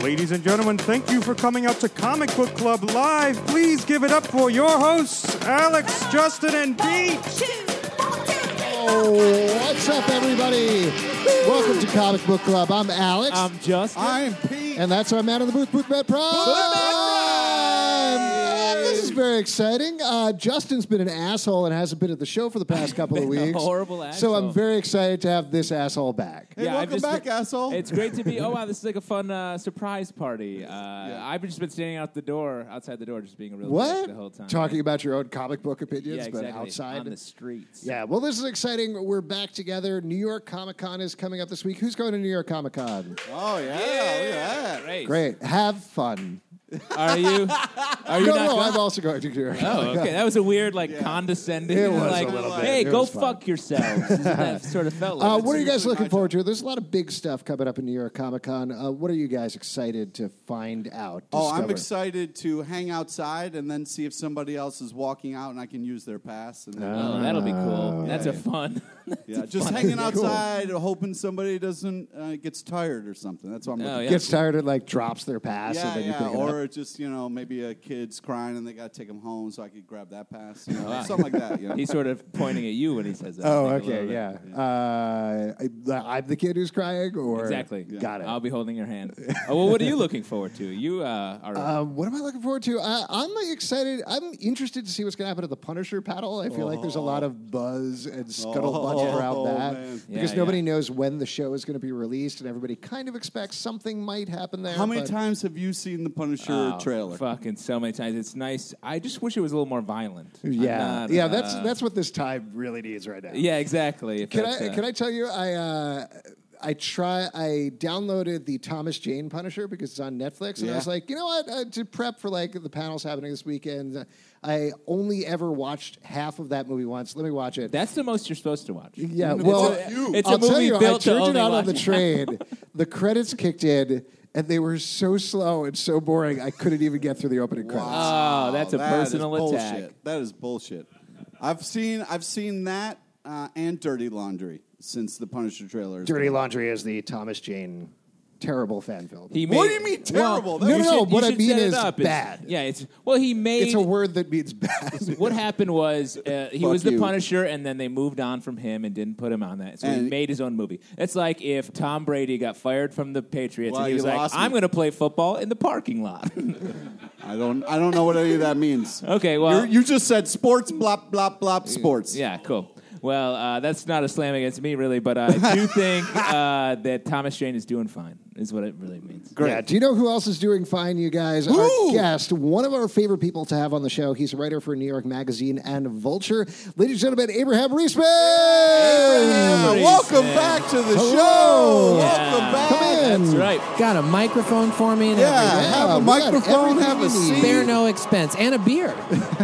Ladies and gentlemen, thank you for coming out to Comic Book Club Live. Please give it up for your hosts, Alex, Justin, and Pete. Oh, what's up, everybody? Welcome to Comic Book Club. I'm Alex. I'm Justin. I'm Pete. And that's our man in the booth, Boothman Prime. This is very exciting. Justin's been an asshole and hasn't been at the show for the past couple of weeks. A horrible asshole. So I'm very excited to have this asshole back. Hey, welcome back, asshole. It's great to be. Oh wow, this is like a fun surprise party. I've just been standing outside the door, just being a real dick the whole time. Talking about your own comic book opinions, yeah, exactly. but outside on the streets. Yeah, well, this is exciting. We're back together. New York Comic Con is coming up this week. Who's going to New York Comic Con? Oh yeah, look at that. Great. Have fun. Are you? Are you No, not? I'm also going to New York. Oh, okay. That was a weird, condescending. It was like, a little bit. hey, It go was fun. fuck yourselves. That sort of felt like. What are you guys looking forward to? There's a lot of big stuff coming up in New York Comic Con. What are you guys excited to find out? I'm discover? excited to hang outside and then see if somebody else is walking out and I can use their pass. And then, Oh, that'll be cool. That's a fun. just hanging outside, hoping somebody doesn't gets tired or something. That's what I'm looking. yeah. Gets tired and drops their pass, and then you pick it up. Or just maybe a kid's crying and they got to take him home, so I could grab that pass, something like that. He's sort of pointing at you when he says that. Oh, I think, a okay, little bit. I'm the kid who's crying, or Exactly. Got it. I'll be holding your hand. Well, what are you looking forward to? You are. What am I looking forward to? I'm excited. I'm interested to see what's going to happen at the Punisher panel. I feel like there's a lot of buzz and scuttlebutt around that man. because nobody knows when the show is going to be released, and everybody kind of expects something might happen there. How many times have you seen the Punisher trailer? Fucking so many times. It's nice. I just wish it was a little more violent. Yeah, I'm not, that's what this time really needs right now. Yeah, exactly. Can I tell you I downloaded the Thomas Jane Punisher because it's on Netflix, and I was like, you know what? To prep for the panels happening this weekend, I only ever watched half of that movie once. Let me watch it. That's the most you're supposed to watch. Yeah, well, it's I'll a movie tell you, built I to turned only it on watch the train. The credits kicked in, and they were so slow and so boring, I couldn't even get through the opening credits. Oh, that's a That personal is attack. bullshit. That is bullshit. I've seen that and Dirty Laundry since the Punisher trailer. Dirty Laundry is the Thomas Jane terrible fan film. What do you mean terrible? no, You no, should- what you I should mean set it is up. It's- bad. Yeah, he made. It's a word that means bad. What happened was he was the you. Punisher, and then they moved on from him and didn't put him on that. So he And- made his own movie. It's like if Tom Brady got fired from the Patriots, Well, and he was you like, lost "I'm me. going to play football in the parking lot." I don't know what any of that means. Okay, well, You just said sports, blop, blop, blop, sports. yeah, cool. Well, that's not a slam against me, really, but I do think that Thomas Jane is doing fine, is what it really means. Great. Yeah. Do you know who else is doing fine, you guys? Who? Our guest, one of our favorite people to have on the show. He's a writer for New York Magazine and Vulture. Ladies and gentlemen, Abraham Reisman! Welcome back to the Hello. show. Yeah. Welcome back. Come in. That's right. Got a microphone for me and Yeah, everything. have a we got microphone, everything have a we need. seat. Spare no expense. And a beer.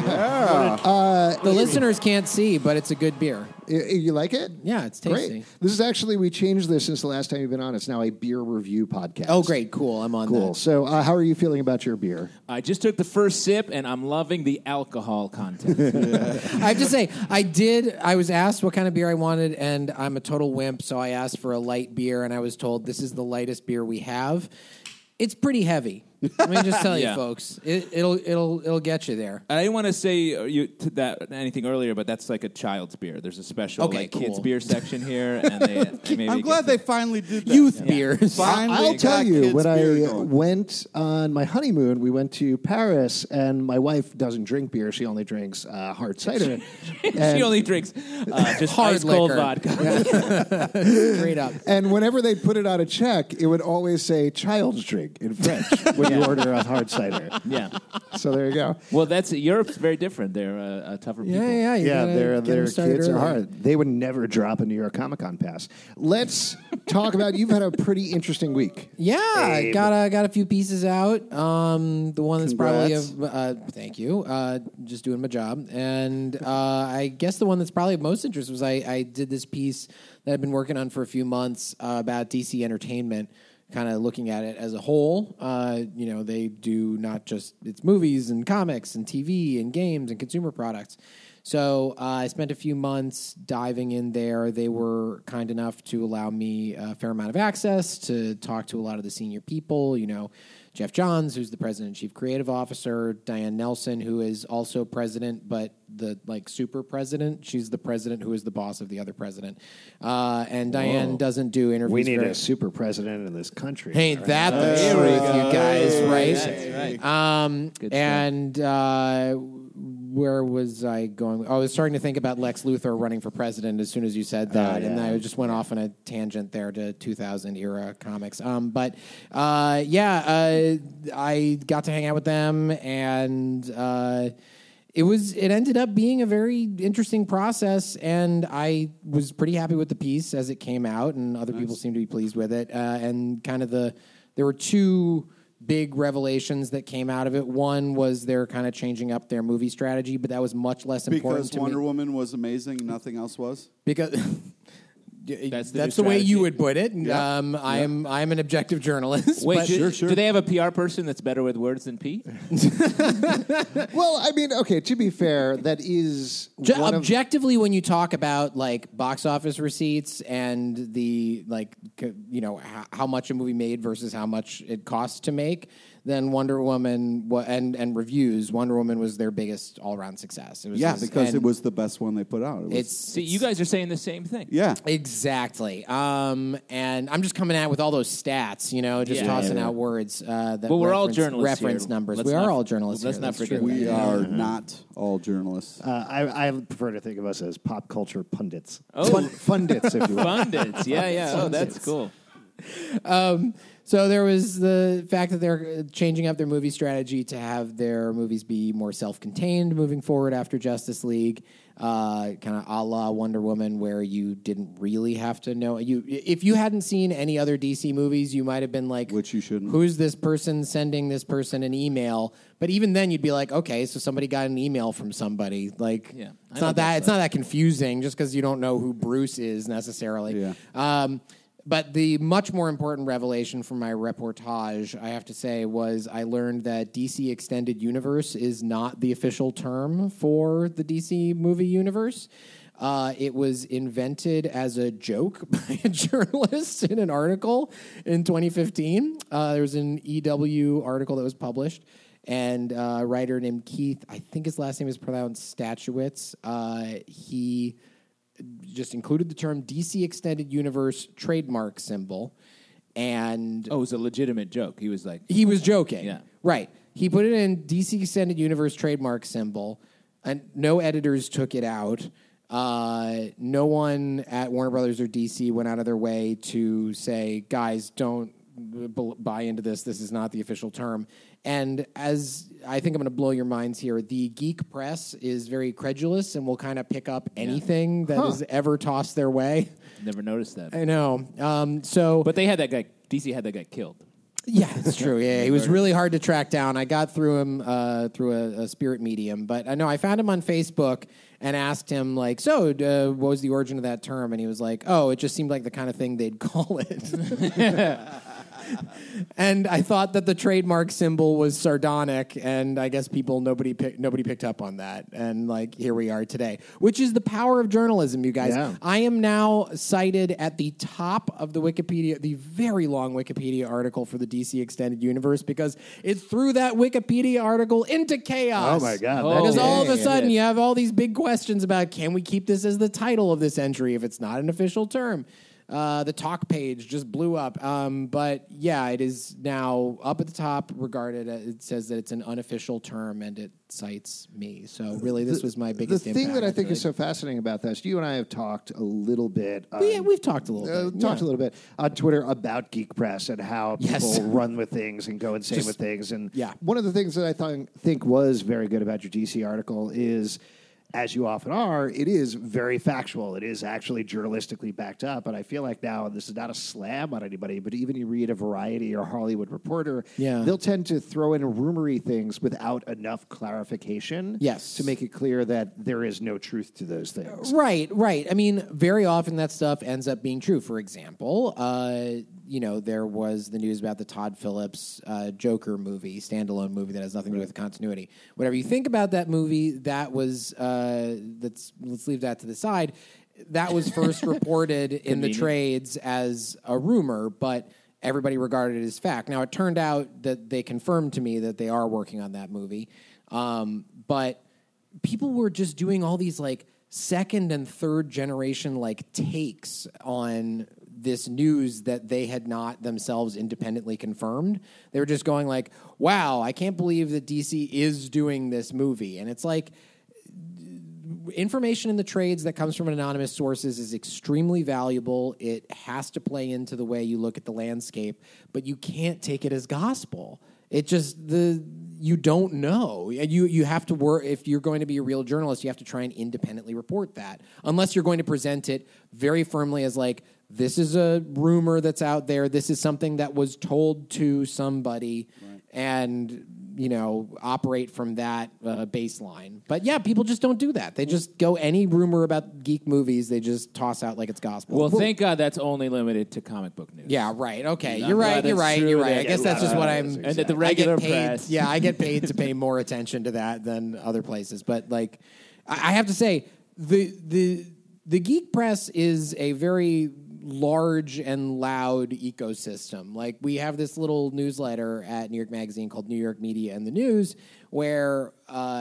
The listeners can't see, but it's a good beer. You like it? Yeah, it's tasty. Great. This is actually, we changed this since the last time you've been on. It's now a beer review podcast. Oh, great. Cool. I'm on Cool. that. So how are you feeling about your beer? I just took the first sip, and I'm loving the alcohol content. I have to say, I was asked what kind of beer I wanted, and I'm a total wimp, so I asked for a light beer, and I was told this is the lightest beer we have. It's pretty heavy. Let me just tell you, Yeah. folks. It'll get you there. I didn't want to say anything earlier, but that's like a child's beer. There's a special kids cool. beer section here, and they maybe I'm glad they finally did that. Youth beers. Finally I'll tell got you, kids when beer I going. went on my honeymoon, we went to Paris, and my wife doesn't drink beer. She only drinks hard cider. she And- only drinks just Hard ice cold liquor. vodka. Straight up. And whenever they put it on a check, it would always say child's drink in French when you order a hard cider. Yeah. So there you go. Well, Europe's very different. They're a tougher people. Yeah. You Yeah, gotta their get 'em started kids are early. hard. They would never drop a New York Comic Con pass. Let's talk about, you've had a pretty interesting week. Yeah, I Abe. got a few pieces out. The one that's Congrats. probably thank you. Just doing my job, and I guess the one that's probably of most interest was I did this piece that I've been working on for a few months about DC Entertainment, kind of looking at it as a whole. They do not just it's movies and comics and TV and games and consumer products. So I spent a few months diving in there. They were kind enough to allow me a fair amount of access to talk to a lot of the senior people, Jeff Johns, who's the president and chief creative officer, Diane Nelson, who is also president, but the super president. She's the president who is the boss of the other president. And Diane doesn't do interviews. We need a super president in this country. Ain't that the truth, you guys, right? That's right. And where was I going? I was starting to think about Lex Luthor running for president as soon as you said that, and I just went off on a tangent there to 2000 era comics. I got to hang out with them, and it ended up being a very interesting process, and I was pretty happy with the piece as it came out, and other people seemed to be pleased with it. And kind of there were two big revelations that came out of it. One was they're kind of changing up their movie strategy, but that was much less important because to Wonder me. Woman was amazing, nothing else was. Because That's the way you would put it. Yeah. I'm an objective journalist. Wait, but do they have a PR person that's better with words than Pete? Well, I mean, okay, to be fair, that is objectively, when you talk about box office receipts and the how much a movie made versus how much it costs to make, then Wonder Woman and reviews, Wonder Woman was their biggest all-around success. It was because it was the best one they put out. See, you guys are saying the same thing. Yeah. Exactly. And I'm just coming out with all those stats, tossing out words. We're all journalists reference here. numbers. Let's we not- are all journalists. let's here. not That's forget true. that. We are not all journalists. I prefer to think of us as pop culture pundits. Oh. Fundits, if you will. Pundits. Yeah. Oh, that's cool. So there was the fact that they're changing up their movie strategy to have their movies be more self-contained moving forward after Justice League, kind of a la Wonder Woman, where you didn't really have to know. If you hadn't seen any other DC movies, you might have been like, Which you shouldn't. Who's this person sending this person an email? But even then, you'd be like, okay, so somebody got an email from somebody. Yeah, it's not that confusing just because you don't know who Bruce is necessarily. Yeah. But the much more important revelation from my reportage, I have to say, was I learned that DC Extended Universe is not the official term for the DC movie universe. It was invented as a joke by a journalist in an article in 2015. There was an EW article that was published, and a writer named Keith, I think his last name is pronounced Statuitz, he just included the term DC Extended Universe trademark symbol. And Oh, it was a legitimate joke. He was like... he was joking. Yeah. Right. He put it in DC Extended Universe trademark symbol, and no editors took it out. No one at Warner Brothers or DC went out of their way to say, guys, don't buy into this. This is not the official term. And as I think I'm going to blow your minds here, the geek press is very credulous and will kind of pick up anything that is ever tossed their way. Never noticed that. I know. But they had that guy... DC had that guy killed. Yeah, it's true. Yeah, he was really hard to track down. I got through him through a spirit medium, but I know I found him on Facebook and asked him what was the origin of that term? And he was like, "Oh, it just seemed like the kind of thing they'd call it." And I thought that the trademark symbol was sardonic, and I guess nobody picked up on that. And here we are today, which is the power of journalism, you guys. Yeah. I am now cited at the top of the Wikipedia, the very long Wikipedia article for the DC Extended Universe, because it threw that Wikipedia article into chaos. Oh, my God. Because all of a yeah, sudden yeah. you have all these big questions about, can we keep this as the title of this entry if it's not an official term? The talk page just blew up. But yeah, it is now up at the top, regarded. It says that it's an unofficial term, and it cites me. So really, this was my biggest The impact. thing that I think is so fascinating about this, you and I have talked a little bit. We've talked a little bit. Talked a little bit on Twitter about Geek Press and how people run with things and go insane with things. And one of the things that I think was very good about your DC article is, as you often are, it is very factual. It is actually journalistically backed up. And I feel like now, this is not a slam on anybody, but even you read a Variety or Hollywood Reporter, they'll tend to throw in rumory things without enough clarification to make it clear that there is no truth to those things. Right. I mean, very often that stuff ends up being true. For example, there was the news about the Todd Phillips Joker movie, standalone movie that has nothing to do with continuity. Whatever you think about that movie, that was let's leave that to the side. That was first reported in the trades as a rumor, but everybody regarded it as fact. Now, it turned out that they confirmed to me that they are working on that movie, but people were just doing all these like second and third generation like takes on this news that they had not themselves independently confirmed. They were just going like, wow, I can't believe that DC is doing this movie. And it's like, information in the trades that comes from anonymous sources is extremely valuable. It has to play into the way you look at the landscape, but you can't take it as gospel. It just, you don't know. You have to work, if you're going to be a real journalist, you have to try and independently report that. Unless you're going to present it very firmly as like, this is a rumor that's out there. This is something that was told to somebody, and operate from that baseline. But yeah, people just don't do that. They just go any rumor about geek movies, they just toss out like it's gospel. Well, thank God that's only limited to comic book news. Yeah, right. Okay, you're right. I guess that's just what I'm. And that the regular I get paid, press. Yeah, I get paid to pay more attention to that than other places. But like, I have to say, the geek press is a very large and loud ecosystem. Like, we have this little newsletter at New York Magazine called New York Media and the News, where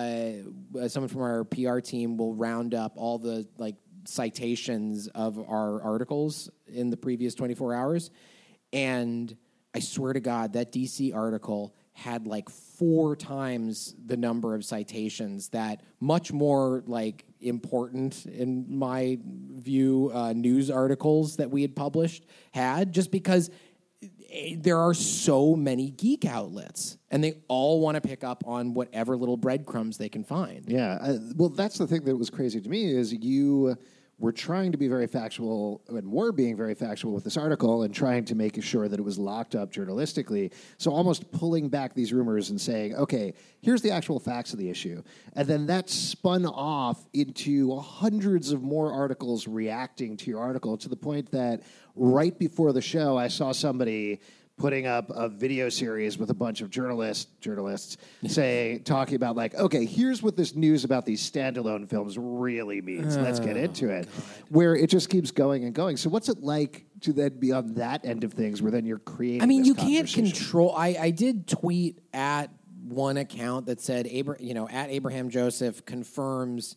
someone from our PR team will round up all the like citations of our articles in the previous 24 hours. And I swear to God, that DC article had like 4 times the number of citations that much more like important, in my view, news articles that we had published had, just because there are so many geek outlets and they all want to pick up on whatever little breadcrumbs they can find. Yeah. Well, that's the thing that was crazy to me is you were trying to be very factual and were being very factual with this article and trying to make sure that it was locked up journalistically. So almost pulling back these rumors and saying, okay, here's the actual facts of the issue. And then that spun off into hundreds of more articles reacting to your article, to the point that right before the show, I saw somebody putting up a video series with a bunch of journalists talking about like, okay, here's what this news about these standalone films really means. Let's get into it. God. Where it just keeps going and going. So what's it like to then be on that end of things where then you're creating you can't control. I did tweet at one account that said, at Abraham Joseph confirms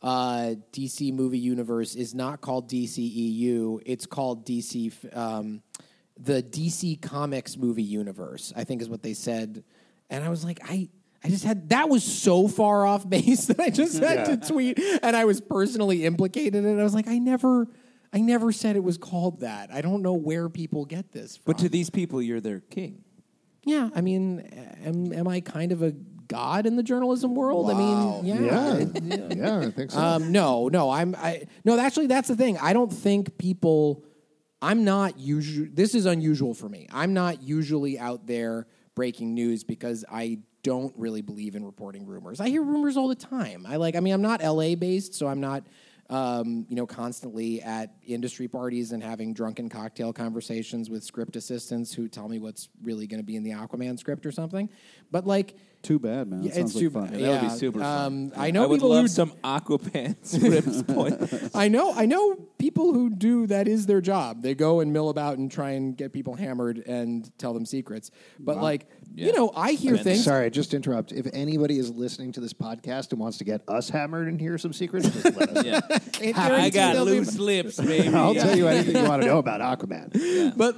DC Movie Universe is not called DCEU. It's called DC... the DC Comics movie universe, I think is what they said. And I was like, that was so far off base that I just had to tweet, and I was personally implicated in it. I was like, I never said it was called that. I don't know where people get this from. But to these people, you're their king. Yeah, I mean, am I kind of a god in the journalism world? Wow. I mean, yeah, I think so. No, actually, that's the thing. I don't think people... I'm not usually, this is unusual for me. I'm not usually out there breaking news because I don't really believe in reporting rumors. I hear rumors all the time. I'm not LA based, so I'm not, constantly at industry parties and having drunken cocktail conversations with script assistants who tell me what's really going to be in the Aquaman script or something. But like, too bad, man. That sounds like fun. Yeah, that would be super fun. I would love some Aquaman scripts. I know people who do that is their job. They go and mill about and try and get people hammered and tell them secrets. But I hear things. Sorry, just to interrupt. If anybody is listening to this podcast and wants to get us hammered and hear some secrets, just let us know. I got loose lips, baby. I'll tell you anything you want to know about Aquaman. Yeah. But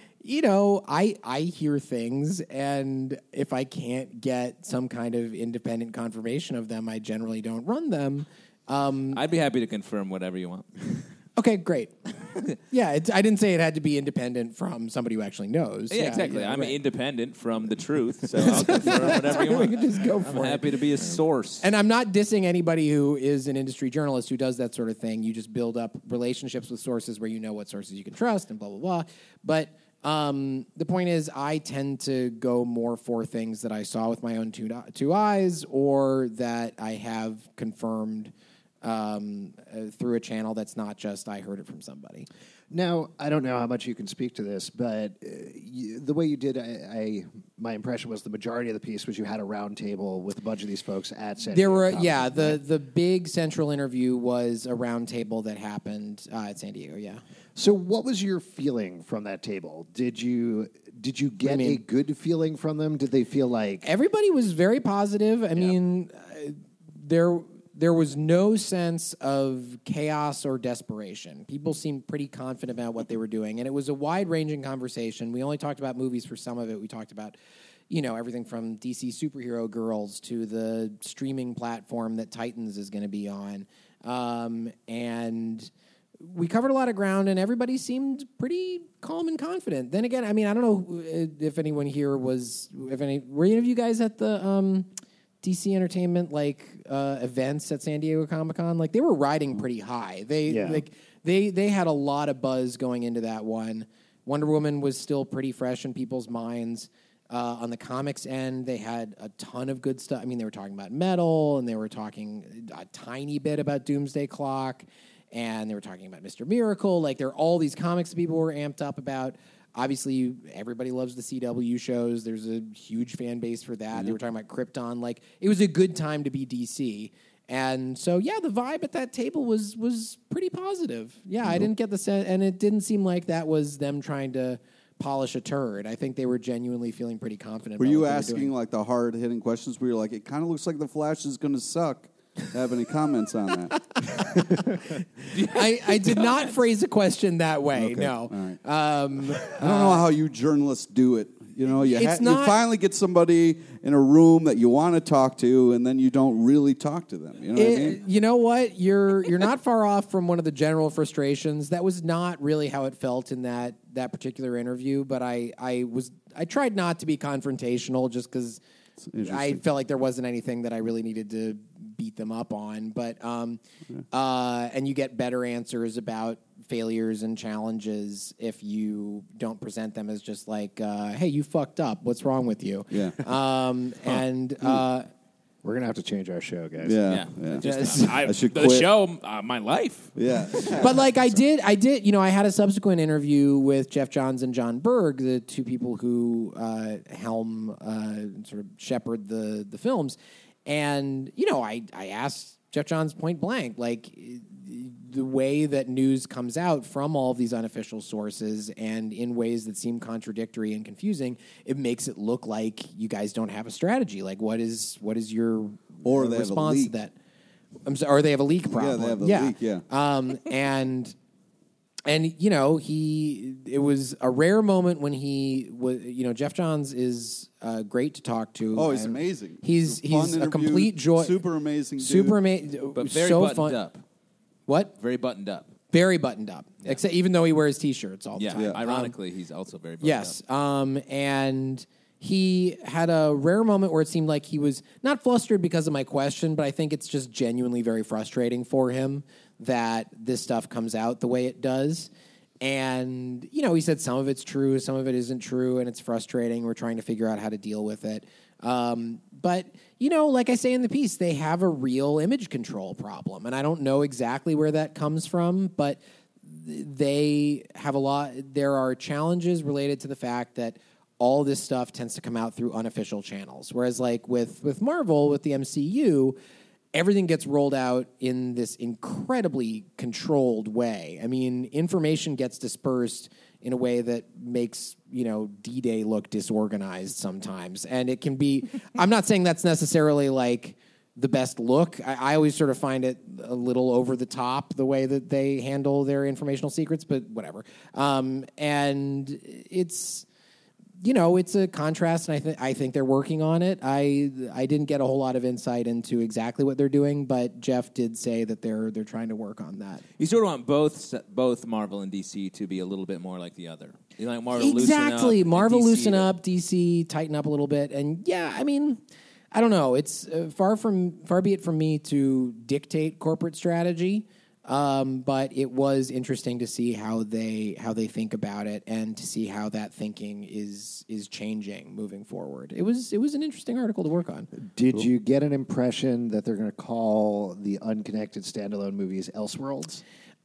I hear things, and if I can't get some kind of independent confirmation of them, I generally don't run them. I'd be happy to confirm whatever you want. Okay, great. Yeah, I didn't say it had to be independent from somebody who actually knows. Yeah, exactly. I'm independent from the truth, so I'll confirm whatever you want. We can just go for it. I'm happy to be a source. And I'm not dissing anybody who is an industry journalist who does that sort of thing. You just build up relationships with sources where you know what sources you can trust and blah, blah, blah. But the point is, I tend to go more for things that I saw with my own two eyes or that I have confirmed through a channel that's not just I heard it from somebody. Now, I don't know how much you can speak to this, but the way you did, my impression was the majority of the piece was you had a round table with a bunch of these folks at San Diego There were, Comic-Con, the big central interview was a round table that happened at San Diego. Yeah. So, what was your feeling from that table? Did you get a good feeling from them? Did they feel like Everybody was very positive. I mean, there was no sense of chaos or desperation. People seemed pretty confident about what they were doing, and it was a wide-ranging conversation. We only talked about movies for some of it. We talked about, everything from DC Superhero Girls to the streaming platform that Titans is going to be on, and we covered a lot of ground, and everybody seemed pretty calm and confident. Then again, I mean, I don't know if anyone here were any of you guys at the DC Entertainment events at San Diego Comic-Con? Like, they were riding pretty high. They had a lot of buzz going into that one. Wonder Woman was still pretty fresh in people's minds. On the comics end, they had a ton of good stuff. I mean, they were talking about Metal, and they were talking a tiny bit about Doomsday Clock, and they were talking about Mr. Miracle. Like, there are all these comics that people were amped up about. Obviously, everybody loves the CW shows. There's a huge fan base for that. They were talking about Krypton. Like, it was a good time to be DC. And so, the vibe at that table was pretty positive. Yeah, I didn't get the sense, and it didn't seem like that was them trying to polish a turd. I think they were genuinely feeling pretty confident. Were about you what they asking doing. like the hard-hitting questions where you're like, it kind of looks like The Flash is going to suck? Have any comments on that? I did not phrase a question that way. Okay. No. All right. I don't know how you journalists do it. You know, you finally get somebody in a room that you want to talk to, and then you don't really talk to them. You know what I mean? You know what? You're not far off from one of the general frustrations. That was not really how it felt in that particular interview. But I tried not to be confrontational, just because I felt like there wasn't anything that I really needed to beat them up on. But and you get better answers about failures and challenges if you don't present them as just like, hey, you fucked up. What's wrong with you? Yeah. We're going to have to change our show, guys. Yeah. I should the quit. show, my life. Yeah. But like I did, I had a subsequent interview with Jeff Johns and John Berg, the two people who helm sort of shepherd the films. And, I asked Jeff Johns point blank, like, the way that news comes out from all of these unofficial sources and in ways that seem contradictory and confusing, it makes it look like you guys don't have a strategy. Like, what is your Or they have a response leak. to that? I'm sorry, or they have a leak problem. Yeah, they have a leak, yeah. And it was a rare moment when he was, Jeff Johns is great to talk to. Oh, he's and amazing. He's Fun a interview, complete joy. super amazing dude. Super amazing. But very so buttoned fun. up. What? Very buttoned up. Very buttoned up. Except even though he wears T-shirts all the Yeah. time. Ironically, he's also very buttoned Yes. up. And he had a rare moment where it seemed like he was not flustered because of my question, but I think it's just genuinely very frustrating for him that this stuff comes out the way it does. And, he said some of it's true, some of it isn't true, and it's frustrating. We're trying to figure out how to deal with it. But, like I say in the piece, they have a real image control problem. And I don't know exactly where that comes from, but they have a lot. There are challenges related to the fact that all this stuff tends to come out through unofficial channels. Whereas, like, with Marvel, with the MCU, everything gets rolled out in this incredibly controlled way. I mean, information gets dispersed in a way that makes, D-Day look disorganized sometimes. And it can be, I'm not saying that's necessarily like the best look. I always sort of find it a little over the top, the way that they handle their informational secrets, but whatever. And it's, it's a contrast, and I think they're working on it. I didn't get a whole lot of insight into exactly what they're doing, but Jeff did say that they're trying to work on that. You sort of want both Marvel and DC to be a little bit more like the other. You like Marvel Exactly. loosen up, Marvel DC loosen to- up, DC tighten up a little bit, and I mean, I don't know. It's far be it from me to dictate corporate strategy. But it was interesting to see how they think about it and to see how that thinking is changing moving forward. It was an interesting article to work on. Did you get an impression that they're going to call the unconnected standalone movies Elseworlds?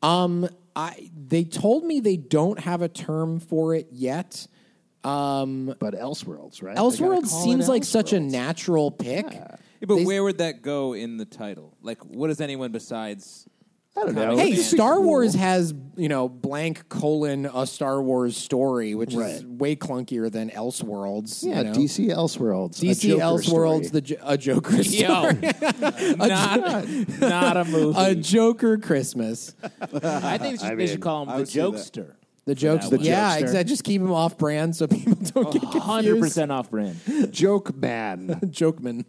They told me they don't have a term for it yet. But Elseworlds, right? Elseworlds seems like such a natural pick. Yeah, but where would that go in the title? Like, what does anyone besides... I don't know. Hey, Star Wars has, blank : a Star Wars story, which is way clunkier than Elseworlds. Yeah, DC Elseworlds. DC Elseworlds, a Joker story. Not a movie. A Joker Christmas. I think they should call him the Jokester. The jokes, yeah, exactly. Just keep them off brand so people don't get confused. 100% off brand. Joke Man. Jokeman.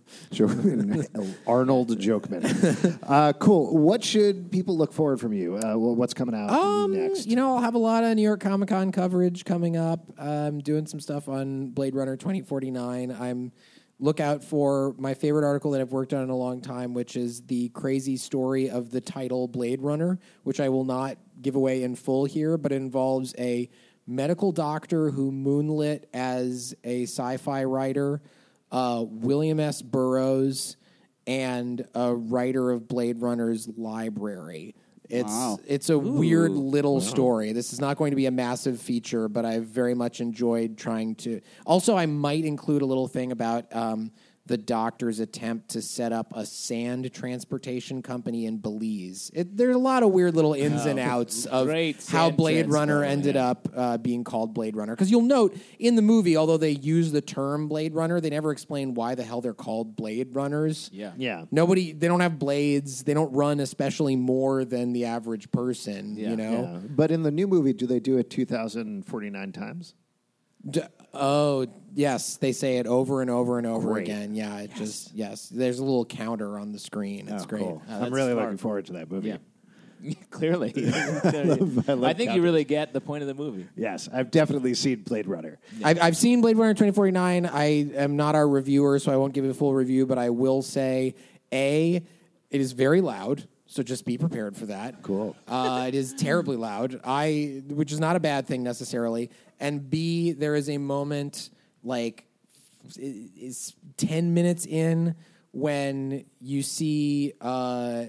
Arnold Jokeman. Cool. What should people look forward from you? What's coming out next? I'll have a lot of New York Comic Con coverage coming up. I'm doing some stuff on Blade Runner 2049. Look out for my favorite article that I've worked on in a long time, which is the crazy story of the title Blade Runner, which I will not give away in full here, but it involves a medical doctor who moonlit as a sci-fi writer, William S. Burroughs, and a writer of Blade Runner's library. It's a weird little story. This is not going to be a massive feature, but I've very much enjoyed trying to... Also, I might include a little thing about the doctor's attempt to set up a sand transportation company in Belize. There's a lot of weird little ins and outs of how Blade Runner ended up being called Blade Runner. Because you'll note in the movie, although they use the term Blade Runner, they never explain why the hell they're called Blade Runners. Yeah. They don't have blades. They don't run especially more than the average person, Yeah. But in the new movie, do they do it 2,049 times? Yes, they say it over and over and over again. Yeah, yes. There's a little counter on the screen. It's great. Cool. I'm really looking forward to that movie. Yeah. Clearly. I think you really get the point of the movie. Yes, I've definitely seen Blade Runner. Yeah. I've seen Blade Runner 2049. I am not our reviewer, so I won't give you a full review, but I will say, it is very loud. So just be prepared for that. Cool. It is terribly loud, which is not a bad thing necessarily. And B, there is a moment is 10 minutes in when you see the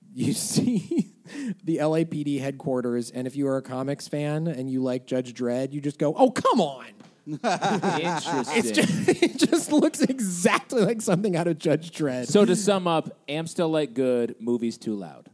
LAPD headquarters, and if you are a comics fan and you like Judge Dredd, you just go, "Oh, come on." Interesting. It just looks exactly like something out of Judge Dredd. So to sum up, am still like good, movie's too loud.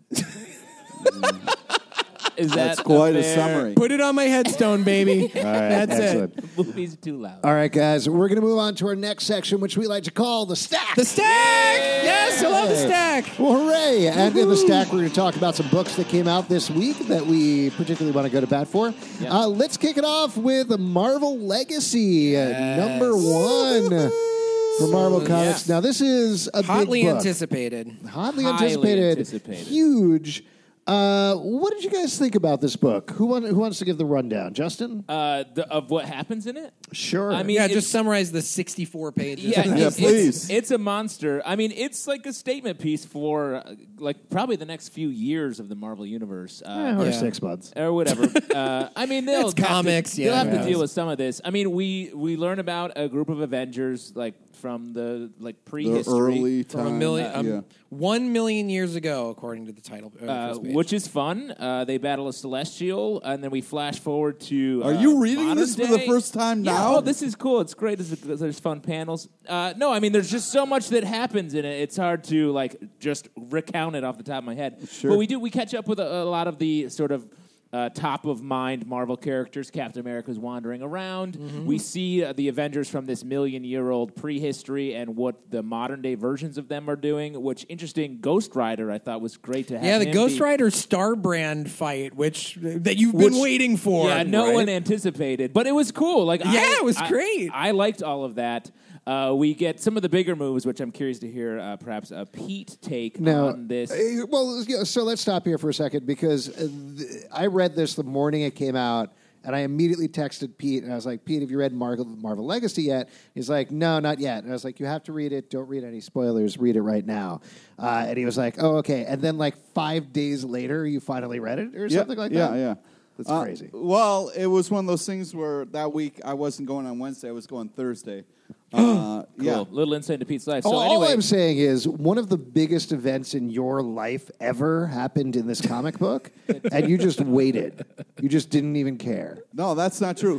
That's quite a summary. Put it on my headstone, baby. All right, That's excellent. it. Movie's too loud. All right, guys, we're going to move on to our next section, which we like to call the Stack. The Stack! Yes, I love the Stack. Well, hooray. And in the Stack, we're going to talk about some books that came out this week that we particularly want to go to bat for. Yeah. Let's kick it off with Marvel Legacy, number 1 for Marvel Comics. Now, this is a hotly big book. Anticipated. Hotly anticipated. Huge. What did you guys think about this book? Who wants to give the rundown? Justin? Of what happens in it? Sure. I mean, just summarize the 64 pages. Yeah, please. It's a monster. I mean, it's like a statement piece for probably the next few years of the Marvel Universe. Or 6 months. Or whatever. I mean, they'll comics. They'll have to deal with some of this. I mean, we learn about a group of Avengers from the prehistory. The early from time. 1 million years ago, according to the title. Which is fun. They battle a Celestial, and then we flash forward to. Are you reading this day. for the first time now? Yeah, this is cool. It's great. There's fun panels. No, I mean, there's just so much that happens in it. It's hard to just recount it off the top of my head. Sure. But we catch up with a lot of the sort of top of mind Marvel characters. Captain America's wandering around. Mm-hmm. We see the Avengers from this million-year-old prehistory and what the modern day versions of them are doing. Which interesting. Ghost Rider, I thought was great to have. Yeah, the Ghost Rider Starbrand fight, that you've been waiting for. Yeah, no one anticipated, but it was cool. It was great. I liked all of that. We get some of the bigger moves, which I'm curious to hear perhaps a Pete take on this. So let's stop here for a second because I read this the morning it came out, And I immediately texted Pete, and I was like, Pete, have you read Marvel Legacy yet? He's like, no, not yet. And I was like, you have to read it. Don't read any spoilers. Read it right now. And he was like, oh, okay. And then like 5 days later, you finally read it or something like that? Yeah. That's crazy. Well, it was one of those things where that week I wasn't going on Wednesday. I was going Thursday. Yeah. Little insight into Pete's life. Oh, So all anyway, I'm saying is one of the biggest events in your life ever happened in this comic book, and you just waited. You just didn't even care. No, that's not true.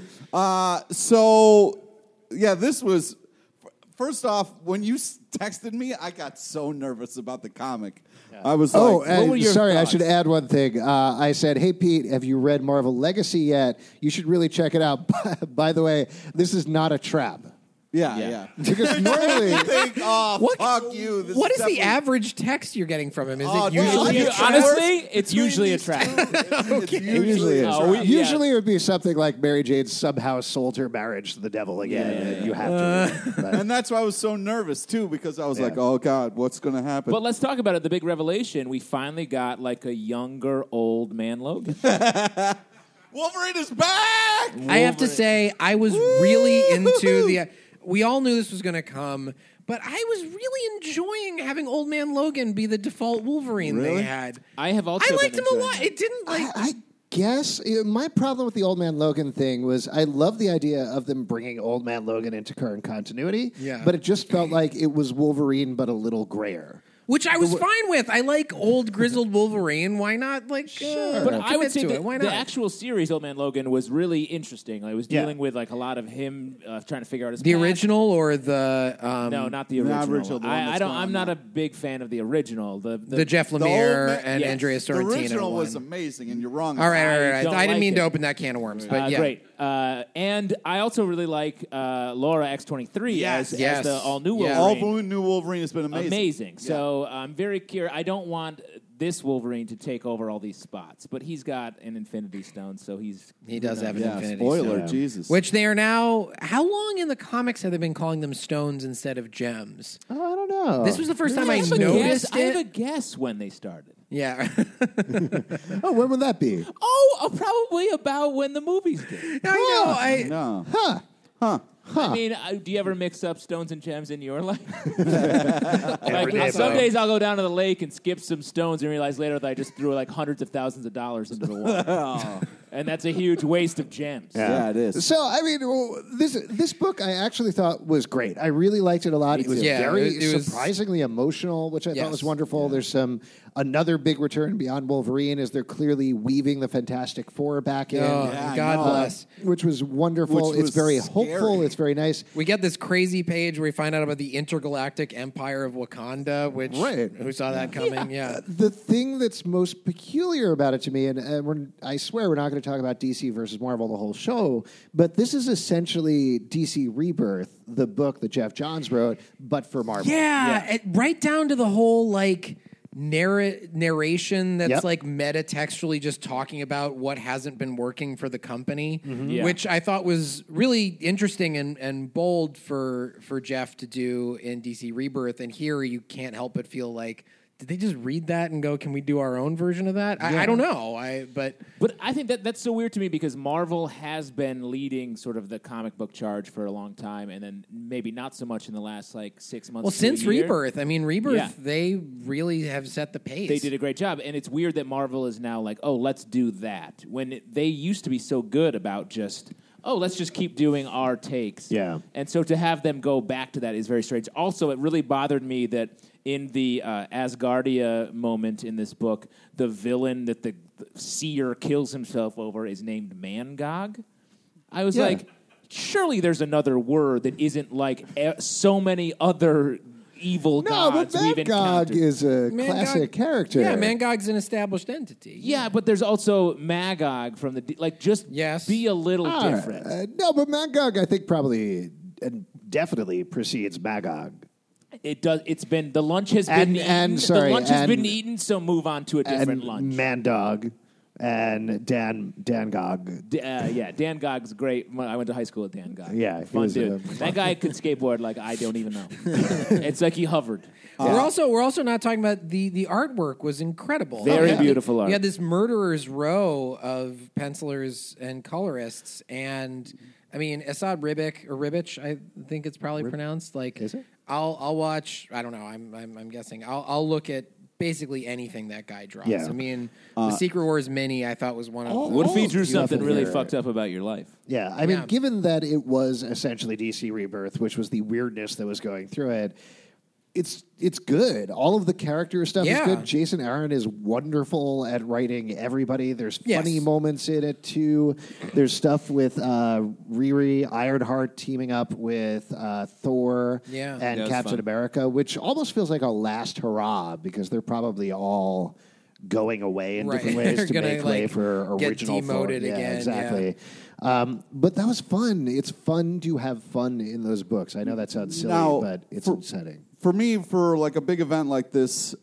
So, yeah, this was... First off, when you texted me, I got so nervous about the comic. Yeah. I was like, what were your sorry, thoughts? I should add one thing. I said, hey, Pete, have you read Marvel Legacy yet? You should really check it out. By the way, this is not a trap. Yeah. Because normally... think, fuck you. This What is the definitely- average text you're getting from him? Is it no, usually... honestly, it's usually a trap. It usually is. Usually it would be something like Mary Jane somehow sold her marriage to the devil again. And you have to read it. But- And that's why I was so nervous, too, because I was like, oh, God, what's going to happen? But let's talk about it. The big revelation, we finally got like a younger old man Logan. Wolverine is back! I have to say, I was really into the... We all knew this was going to come, but I was really enjoying having Old Man Logan be the default Wolverine they had. I have also I liked been him a enjoying lot. it. It didn't like... I guess my problem with the Old Man Logan thing was I love the idea of them bringing Old Man Logan into current continuity, but it just felt like it was Wolverine but a little grayer. Which I was fine with. I like old grizzled Wolverine. Why not? Like, But I would say to that it. Why the not? actual series, Old Man Logan, was really interesting. Like, it was dealing with like a lot of him trying to figure out his The path. original or the No, not the original. original, the one I that's don't. gone I'm not now. a big fan of the original. the Jeff The old Lemire man- and yes. Andrea The Sorrentino original one. was amazing, and you're wrong. All right. don't I didn't like mean to it. open that can of worms, but yeah. Great. And I also really like Laura X-23 Yes. as the all-new Yeah. Wolverine. All new Wolverine has been amazing. So I'm very curious. I don't want this Wolverine to take over all these spots, but he's got an Infinity Stone, so He does have an Yeah, Infinity spoiler, Stone. Jesus. Which they are now... How long in the comics have they been calling them stones instead of gems? Oh, I don't know. This was the first time I I noticed have a it. guess when they started. Yeah. Oh, when would that be? Probably about when the movies did. I know. No. I mean, do you ever mix up stones and gems in your life? Some days I'll go down to the lake and skip some stones and realize later that I just threw like hundreds of thousands of dollars into the water. And that's a huge waste of gems. Yeah, it is. So, I mean, this book I actually thought was great. I really liked it a lot. It was Yeah, very it was- surprisingly emotional, which I thought was Yes. wonderful. There's another big return beyond Wolverine as they're clearly weaving the Fantastic Four back in. God bless. Which was wonderful. Which was it's very scary. hopeful. It's very nice. We get this crazy page where we find out about the intergalactic empire of Wakanda, which who saw that coming? Yeah. The thing that's most peculiar about it to me, and I swear we're not going to talk about DC versus Marvel the whole show, but this is essentially DC Rebirth, the book that Jeff Johns wrote, but for Marvel. Yeah, right down to the whole like narration that's Yep. like metatextually just talking about what hasn't been working for the company, Yeah. which I thought was really interesting and bold for Jeff to do in DC Rebirth. And here you can't help but feel like, did they just read that and go, can we do our own version of that? I don't know. But I think that's so weird to me because Marvel has been leading sort of the comic book charge for a long time, and then maybe not so much in the last like 6 months. well, to since a year. Rebirth, I mean, Rebirth, Yeah. they really have set the pace. They did a great job, and it's weird that Marvel is now like, oh, let's do that. When they used to be so good about just, oh, let's just keep doing our takes. Yeah. And so to have them go back to that is very strange. Also, it really bothered me that in the Asgardia moment in this book, the villain that the seer kills himself over is named Mangog. I was like, surely there's another word that isn't like so many other evil No, but gods we've Magog encountered. is a Mangog- classic character. Yeah, Mangog's an established entity. Yeah, but there's also Magog from the just Yes. be a little different. No, but Magog, I think, probably and definitely precedes Magog. It does. It's been the lunch has And- been and, eaten. sorry, the lunch has and- been eaten. So move on to a different And lunch. Mandog. And Dan Gogg. Dan Gogg's great. I went to high school with Dan Gogg. Yeah, fun dude. That guy could skateboard like I don't even know. It's like he hovered. We're also not talking about the artwork was incredible. Very beautiful art. You had this murderer's row of pencilers and colorists, and I mean Asad Ribic, I think it's probably pronounced. Like, is it? I'll watch. I don't know. I'm guessing. I'll look at basically anything that guy draws. Yeah. I mean, the Secret Wars mini I thought was one of. What if he drew beautiful something really here. fucked up about your life? Yeah, I mean, Yeah. given that it was essentially DC Rebirth, which was the weirdness that was going through it, it's good. All of the character stuff is Yeah. good. Jason Aaron is wonderful at writing everybody. There's Yes. funny moments in it too. There's stuff with Riri Ironheart teaming up with Thor Yeah. and Yeah, it was Captain fun. America, which almost feels like a last hurrah because they're probably all going away in Right. different ways They're to gonna, make way like, for get original Thor. demoted Yeah, again, exactly. But that was fun. It's fun to have fun in those books. I know that sounds silly, Now, but it's for- upsetting. For me, for like a big event like this,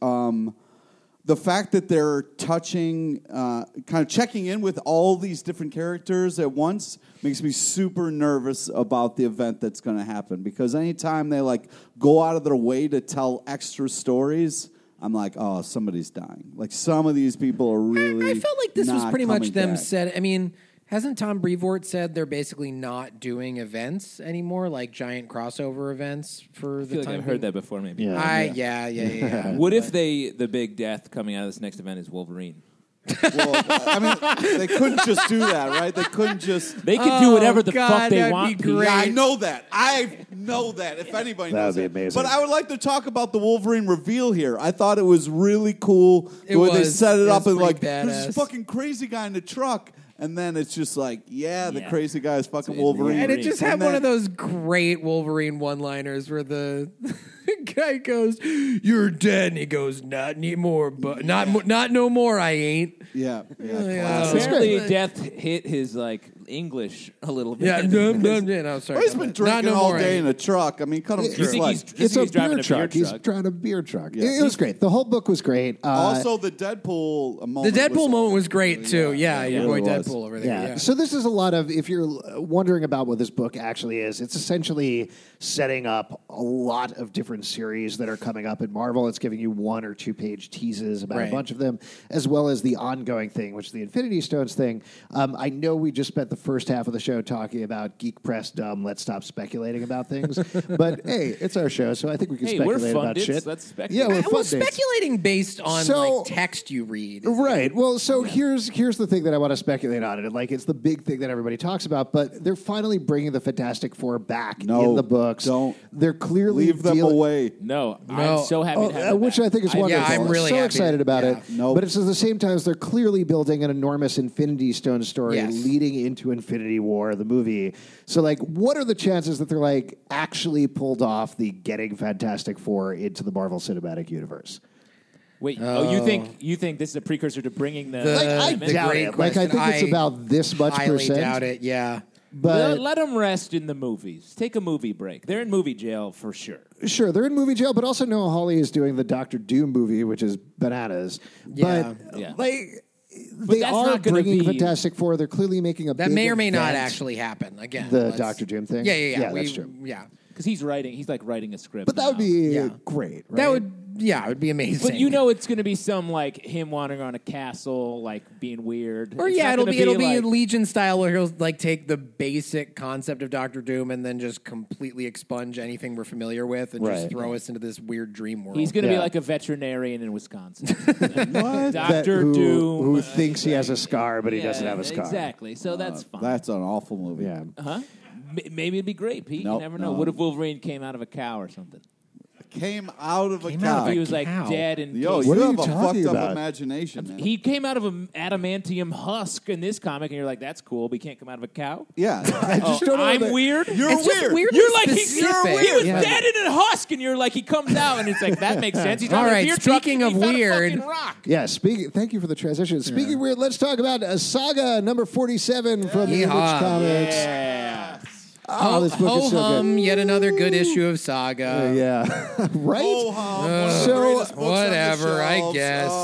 the fact that they're touching, kind of checking in with all these different characters at once makes me super nervous about the event that's going to happen. Because anytime they like go out of their way to tell extra stories, I'm like, oh, somebody's dying. Like some of these people are really. I felt like this was not pretty much coming them back. said. I mean, hasn't Tom Brevoort said they're basically not doing events anymore, like giant crossover events for I the feel like time? I've heard that before. Maybe. Yeah. Yeah. What if the big death coming out of this next event is Wolverine? Well, I mean, they couldn't just do that, right? They couldn't just. They can do whatever the God, fuck they that'd want. be Pete. great. Yeah, I know that. I know that. If anybody That knows would be that. amazing. But I would like to talk about the Wolverine reveal here. I thought it was really cool It the way they was. set it It up was and like pretty there's badass. this fucking crazy guy in the truck, and then it's just like, the Yeah. crazy guy is fucking It's Wolverine. And it just had And one then- of those great Wolverine one-liners where the guy goes, "You're dead," and he goes, "Not anymore, but not no more. I ain't." Yeah, Yeah. classic. Apparently, great. death hit his like English a little bit. Yeah, no, sorry. Well, he's been Not drinking no all more, day I in a truck. I mean, cut him You some think slack. he's just It's a he's driving beer a truck. beer He's truck? driving a beer truck. Yeah. It was great. The whole book was great. Also, the Deadpool moment. The Deadpool was- moment was great too. Yeah, it your boy really was. Deadpool over there. yeah. So this is a lot of, if you're wondering about what this book actually is, it's essentially setting up a lot of different series that are coming up at Marvel. It's giving you 1 or 2 page teases about Right. a bunch of them, as well as the ongoing thing, which is the Infinity Stones thing. I know we just spent the first half of the show talking about Geek Press dumb. Let's stop speculating about things. But hey, it's our show, so I think we can Hey, we're speculate about fundits. shit. Let's speculate. Yeah, we're Well, fundits. speculating based on So- like text you read. Right. Well, so here's the thing that I want to speculate on, and like it's the big thing that everybody talks about. But they're finally bringing the Fantastic Four back No, in the books. don't. They're clearly Leave them away. No, No. I'm so happy to have it which back. I think is wonderful. I'm really so happy. excited about Yeah. it. Nope. But it's at the same time as they're clearly building an enormous Infinity Stone story Yes. leading into Infinity War, the movie. So, like, what are the chances that they're like actually pulled off the getting Fantastic Four into the Marvel Cinematic Universe? Wait, you think this is a precursor to bringing the? Like, I the doubt great it. Like, I question. think it's I about this much highly percent. doubt it. Yeah. But Let them rest in the movies. Take a movie break. They're in movie jail for sure. sure, they're in movie jail, but also Noah Hawley is doing the Doctor Doom movie, which is bananas. Yeah. But Yeah. like they that's are not gonna bringing be- Fantastic Four. They're clearly making a That big may or may not event. actually happen. Again, The let's- Doctor Doom thing? Yeah, Yeah, that's true. Yeah, Because he's like writing a script. But that would now. be Yeah. great. Right? that would. Yeah, it would be amazing. But you know, it's going to be some like him wandering around a castle, like being weird. Or It's yeah, not it'll gonna be like, Legion style where he'll like take the basic concept of Doctor Doom and then just completely expunge anything we're familiar with and just Right. throw us into this weird dream world. He's going to be Yeah. like a veterinarian in Wisconsin. That Doctor who, Doom, who thinks he has a scar, but he Yeah, doesn't have a scar. Exactly. So that's fun. That's an awful movie. Yeah. Huh? Maybe it'd be great, Pete. Nope, You never know. no. What if Wolverine came out of a cow or something? Came out of a Came cow. out of If a he was like cow. dead and Yo, What you are have you a talking fucked up about? imagination, man. he came out of an adamantium husk in this comic, and you're like, that's cool, but he can't come out of a cow. yeah. I just don't know I'm that- weird. You're It's just weird. weirdly You're like specific. he was Yeah. dead in a husk, and you're like he comes out, and it's like that makes sense. He's All driving right, a beer truck, speaking and of he found a weird- fucking rock. Yeah, thank you for the transition. Speaking of weird, let's talk about Saga number 47 from Image Yeehaw. Comics. Yeah. Oh, this book Ho is so hum, good. yet another good issue of Saga. Yeah. Right? Oh, hum, one of the So- greatest books on the Whatever, I shelves. guess. Oh.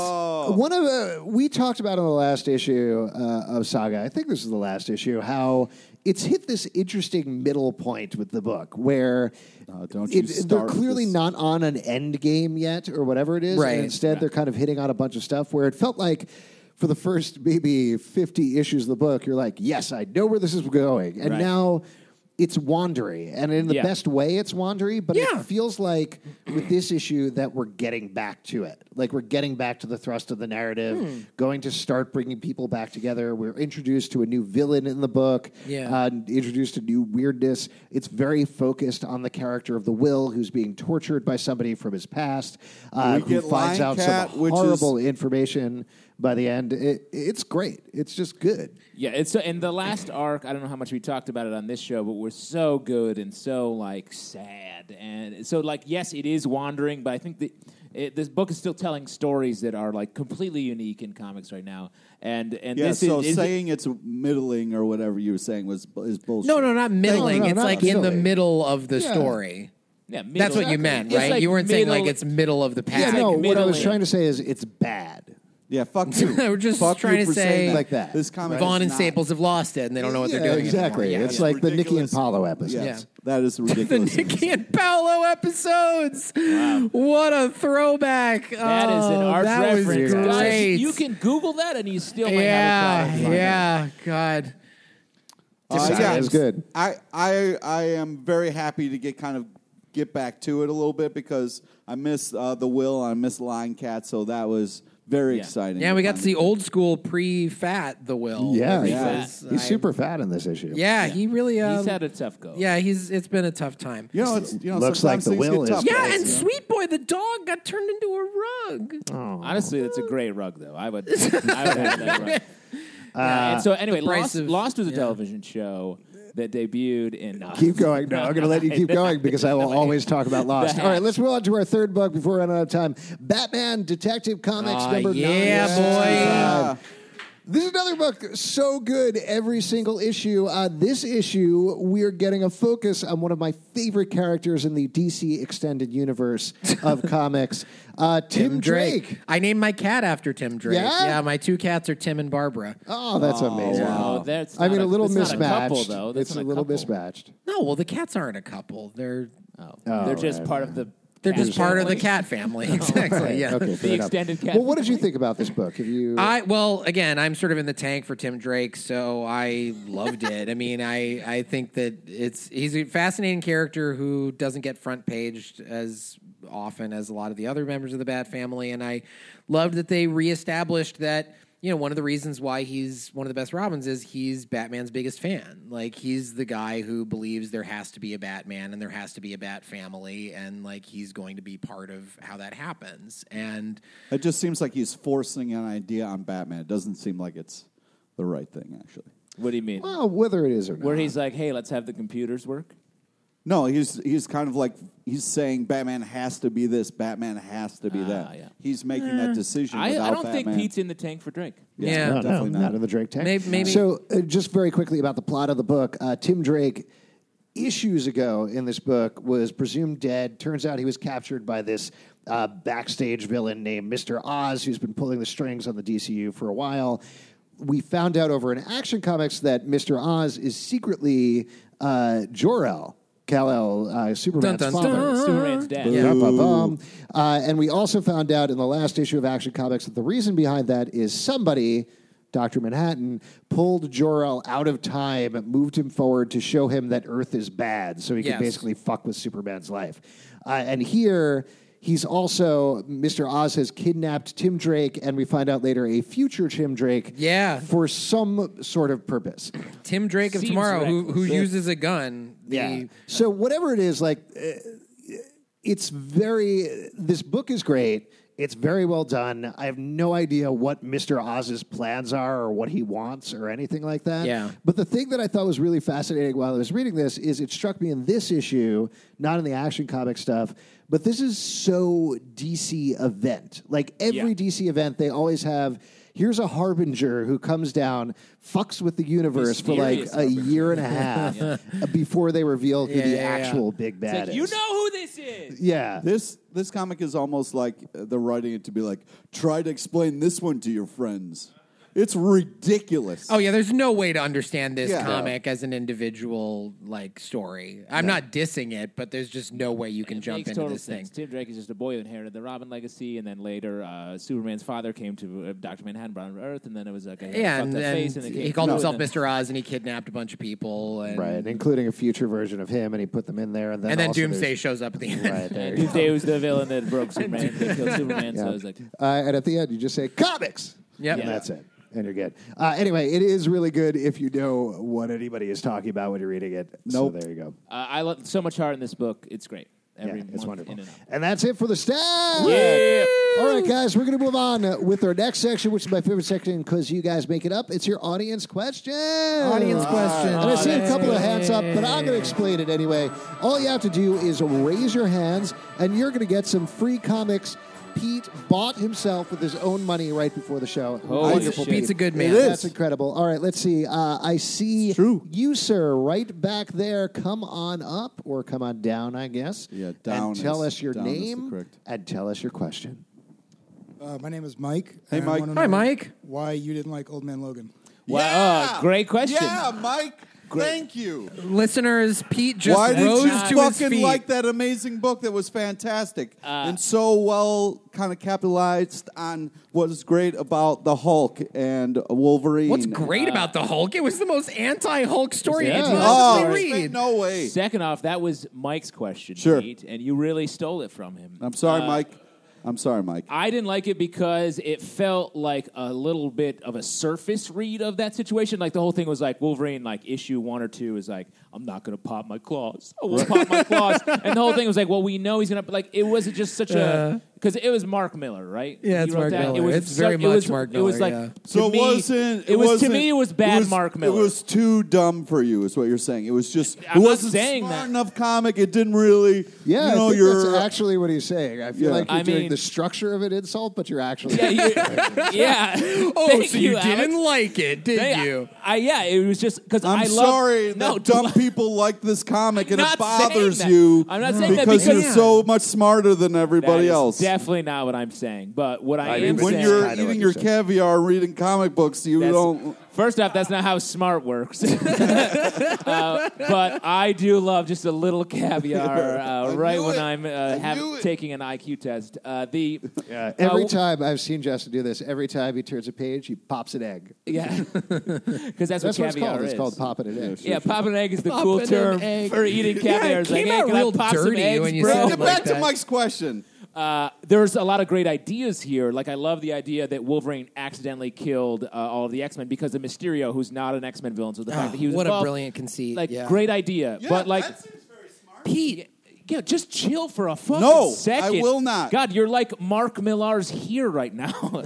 We talked about in the last issue of Saga, I think this is the last issue, how it's hit this interesting middle point with the book where they're clearly not on an end game yet or whatever it is. Right. And instead, they're kind of hitting on a bunch of stuff where it felt like for the first maybe 50 issues of the book, you're like, yes, I know where this is going. And now it's wandery, and in the best way, it's wandery. But it feels like with this issue that we're getting back to it. Like we're getting back to the thrust of the narrative, going to start bringing people back together. We're introduced to a new villain in the book, introduced to new weirdness. It's very focused on the character of the Will, who's being tortured by somebody from his past, who finds out some horrible information by the end. It's great. It's just good. Yeah, it's in the last arc. I don't know how much we talked about it on this show, but we're so good and so like sad, and so like yes, it is wandering, but I think this book is still telling stories that are like completely unique in comics right now. And this is saying it's middling or whatever you were saying is bullshit. No, not middling. No, it's not like middling. in the middle of the story. Yeah, That's what you meant, right? Like you weren't saying like it's middle of the pack. Yeah, no, what I was middling. trying to say is it's bad. Yeah, fuck you. We're just Fuck trying you to for saying say like that. This comic Vaughn is and not- Staples have lost it, and they don't know what they're doing Exactly. anymore. It's like the Nikki and ridiculous. Paulo episodes. Yes, Yeah. that is The ridiculous. Nikki and Paolo episodes. What a throwback. That is an Oh, arch that was reference. great. Guys, you can Google that and you still might have a problem. Yeah, God. It's good. I am very happy to get back to it a little bit because I miss the Will, I miss Lion Cat, so that was very exciting. Yeah, we got to see old school pre-fat the Will. Yeah, Because he's I- super fat in this issue. Yeah, he really. He's had a tough go. Yeah, it's been a tough time. Looks sometimes like the things Will get is- tough. Yeah, and Sweet Boy the dog got turned into a rug. Honestly, that's a great rug, though. I would have that rug. And so, anyway, price of- Lost was a television show that debuted in. Keep going. No, I'm going to let you keep going because I will always talk about Lost. The All right, Hatch. let's move on to our third book before we run out of time. Batman Detective Comics number 9. yeah, boy. This is another book so good every single issue. This issue, we're getting a focus on one of my favorite characters in the DC extended universe of comics, Tim Drake. I named my cat after Tim Drake. Yeah? my two cats are Tim and Barbara. Oh, that's amazing. Wow. That's I mean, not a little that's mismatched. Not a couple, though. That's It's not a little couple. mismatched. No, well, the cats aren't a couple. They're They're just part of the. they're cat just part of the family. cat family. Exactly. Yeah. Okay, fair The enough. extended cat. Well, what did you think about this book? Have you? Well, again, I'm sort of in the tank for Tim Drake, so I loved it. I mean, I think that he's a fascinating character who doesn't get front paged as often as a lot of the other members of the Bat family, and I loved that they reestablished that. You know, one of the reasons why he's one of the best Robins is he's Batman's biggest fan. Like, he's the guy who believes there has to be a Batman and there has to be a Bat family, and like he's going to be part of how that happens. And It just seems like he's forcing an idea on Batman. It doesn't seem like it's the right thing, actually. What do you mean? well, whether it is or not. Where he's like, "Hey, let's have the computers work." No, he's kind of like he's saying Batman has to be this, Batman has to be that. yeah. He's making that decision. I without don't think Batman. Pete's in the tank for Drake. Yeah. No, definitely not in the Drake tank. Maybe- So, just very quickly about the plot of the book. Tim Drake, issues ago in this book, was presumed dead. Turns out he was captured by this backstage villain named Mr. Oz, who's been pulling the strings on the DCU for a while. We found out over in Action Comics that Mr. Oz is secretly Jor-El. Kal-El, Superman's Dun, dun, father. dun. Superman's dad. Yeah, ba-bum. And we also found out in the last issue of Action Comics that the reason behind that is somebody, Dr. Manhattan, pulled Jor-El out of time, moved him forward to show him that Earth is bad, so he Yes. could basically fuck with Superman's life. And here, he's also, Mr. Oz has kidnapped Tim Drake, and we find out later a future Tim Drake Yeah. for some sort of purpose. Tim Drake of Seems tomorrow, who reckless. uses a gun. So whatever it is, like, it's very. This book is great. It's very well done. I have no idea what Mr. Oz's plans are or what he wants or anything like that. Yeah. But the thing that I thought was really fascinating while I was reading this is it struck me in this issue, not in the Action Comic stuff, but this is so DC event. Like every Yeah. DC event, they always have, here's a harbinger who comes down, fucks with the universe for like Mysterious a year and a half before they reveal who the actual big bad is. You know who this is. Yeah. This comic is almost like they're writing it to be like, try to explain this one to your friends. It's ridiculous. Oh yeah, there's no way to understand this Yeah. comic as an individual story. I'm not dissing it, but there's just no way you can jump Makes into total this sense. thing. Tim Drake is just a boy who inherited the Robin legacy, and then later Superman's father came to Dr. Manhattan brought him to Earth, and then it was like Yeah, and face, and he called himself Mr. Oz, and he kidnapped a bunch of people, and Right, including a future version of him, and he put them in there, and then then also Doomsday there's- shows up at the end. Right there. you go. Doomsday was the villain that broke Superman, that killed Superman. So it was like, And at the end, you just say comics. Yep. And that's it. And you're good. Anyway, it is really good if you know what anybody is talking about when you're reading it. Nope. So there you go. I love so much heart in this book. It's great. Every Yeah, it's month wonderful. in and out. And that's it for the stats. Yeah. All right, guys, we're going to move on with our next section, which is my favorite section because you guys make it up. It's your audience question. Audience question. And I see a couple of hands up, but I'm going to explain it anyway. All you have to do is raise your hands, and you're going to get some free comics Pete bought himself with his own money right before the show. Holy Wonderful, shit. Pete's a good It man. is. That's incredible. All right, let's see. I see True. you, sir, right back there. Come on up or come on down, I guess. Yeah, down And tell is- us your down is the name correct. and tell us your question. My name is Mike. Hey, and I Mike. wanna Hi, know Mike. Why you didn't like Old Man Logan? Wow, great question. Yeah, Mike. Thank you. Listeners, Pete just Why did rose you to his fucking feet. like that amazing book that was fantastic and so well kind of capitalized on what is great about the Hulk and Wolverine? What's great about the Hulk? It was the most anti-Hulk story Yeah. you could Oh, possibly read. no way. Second off, that was Mike's question, Sure. Pete, and you really stole it from him. I'm sorry, Mike. I'm sorry, Mike. I didn't like it because it felt like a little bit of a surface read of that situation. Like the whole thing was like Wolverine, like issue 1 or 2 is like, I'm not going to pop my claws. I will pop my claws. And the whole thing was like, well, we know he's going to, like, it wasn't just such a, because it was Mark Miller, right? Yeah, He it's wrote Mark that. Miller. It was It's very it much was, Mark It was Miller, like, yeah. to So me, it wasn't. to me, it was bad it was, Mark Miller. It was too dumb for you, is what you're saying. It was just. I'm it not wasn't saying smart that. enough comic. It didn't really. Yeah, you know, I think you're that's actually what he's saying. I feel Yeah. like you're I doing mean- the structure of an insult, but you're actually... yeah. Oh, Thank so you Alex. didn't like it, did Yeah, you? yeah, it was just because I'm I love. sorry no, that dumb people like this comic and it not saying bothers that. you. I'm not saying that because because- you're so much smarter than everybody That is else. Definitely not what I'm saying. But what I I am do When saying, you're kinda what eating you're your saying. caviar, reading comic books, you That's- don't. first off, that's not how smart works. But I do love just a little caviar right knew when it. I'm knew it. taking an IQ test. Every time I've seen Justin do this, every time he turns a page, he pops an egg. Yeah, because that's That's what what it's caviar called. is. It's called popping an egg. Yeah, popping an egg is the Popping cool an term egg. for eating caviar. Yeah, it It's like, came hey, out can real I pop some dirty eggs, when you bro? said it Get like back to that. Mike's question. There's a lot of great ideas here. Like, I love the idea that Wolverine accidentally killed all of the X-Men because of Mysterio, who's not an X-Men villain. So the fact that he was What a involved, brilliant conceit. like, yeah. great idea. Yeah, but like, that seems very smart. Pete, yeah, just chill for a fucking No, second. I will not. God, you're like Mark Millar's here right now.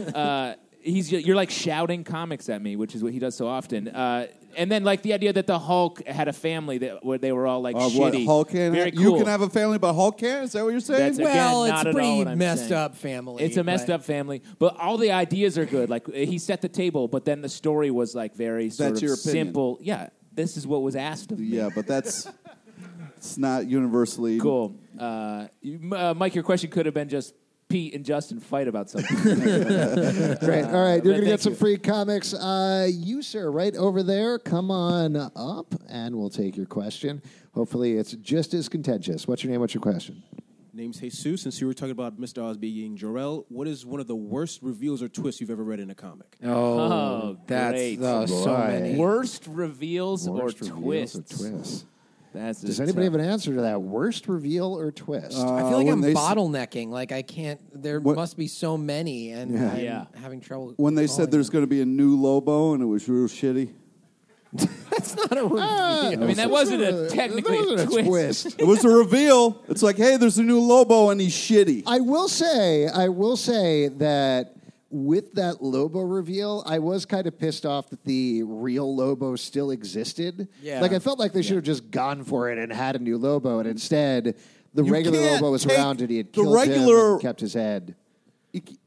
You're like shouting comics at me, which is what he does so often. And then like the idea that the Hulk had a family where they were all like What shitty. Hulk can? Very You cool. can have a family, but Hulk can't. Is that what you're saying? That's again, Well, not it's at a all pretty what I'm messed saying. up family. It's a messed but- up family, but all the ideas are good. Like he set the table, but then the story was like very sort That's of your opinion. simple. Yeah, this is what was asked of me. Yeah, but that's it's not universally Cool. Mike, your question could have been just Pete and Justin fight about something. Great. All right, you're going to thank get some you. free comics. You, sir, right over there. Come on up, and we'll take your question. Hopefully, it's just as contentious. What's your name? What's your question? Name's Jesus. Since you were talking about Mr. Oz being Jor-El, what is one of the worst reveals or twists you've ever read in a comic? Oh, that's great. so Boy. many. Worst reveals Worst or reveals twists? or twists? That's Does a anybody tough- have an answer to that? Worst reveal or twist? I feel like when I'm they s- bottlenecking. Like I can't. There must be so many, and I'm Yeah. having trouble. when they recalling said there's going to be a new Lobo and it was real shitty. That's not a reveal. I mean, that wasn't a technically that wasn't a twist. It was a reveal. It's like, hey, there's a new Lobo and he's shitty. I will say that with that Lobo reveal, I was kind of pissed off that the real Lobo still existed. Yeah. Like I felt like they should have just gone for it and had a new Lobo, and instead the You regular can't Lobo was take around and he had the killed him regular- and kept his head.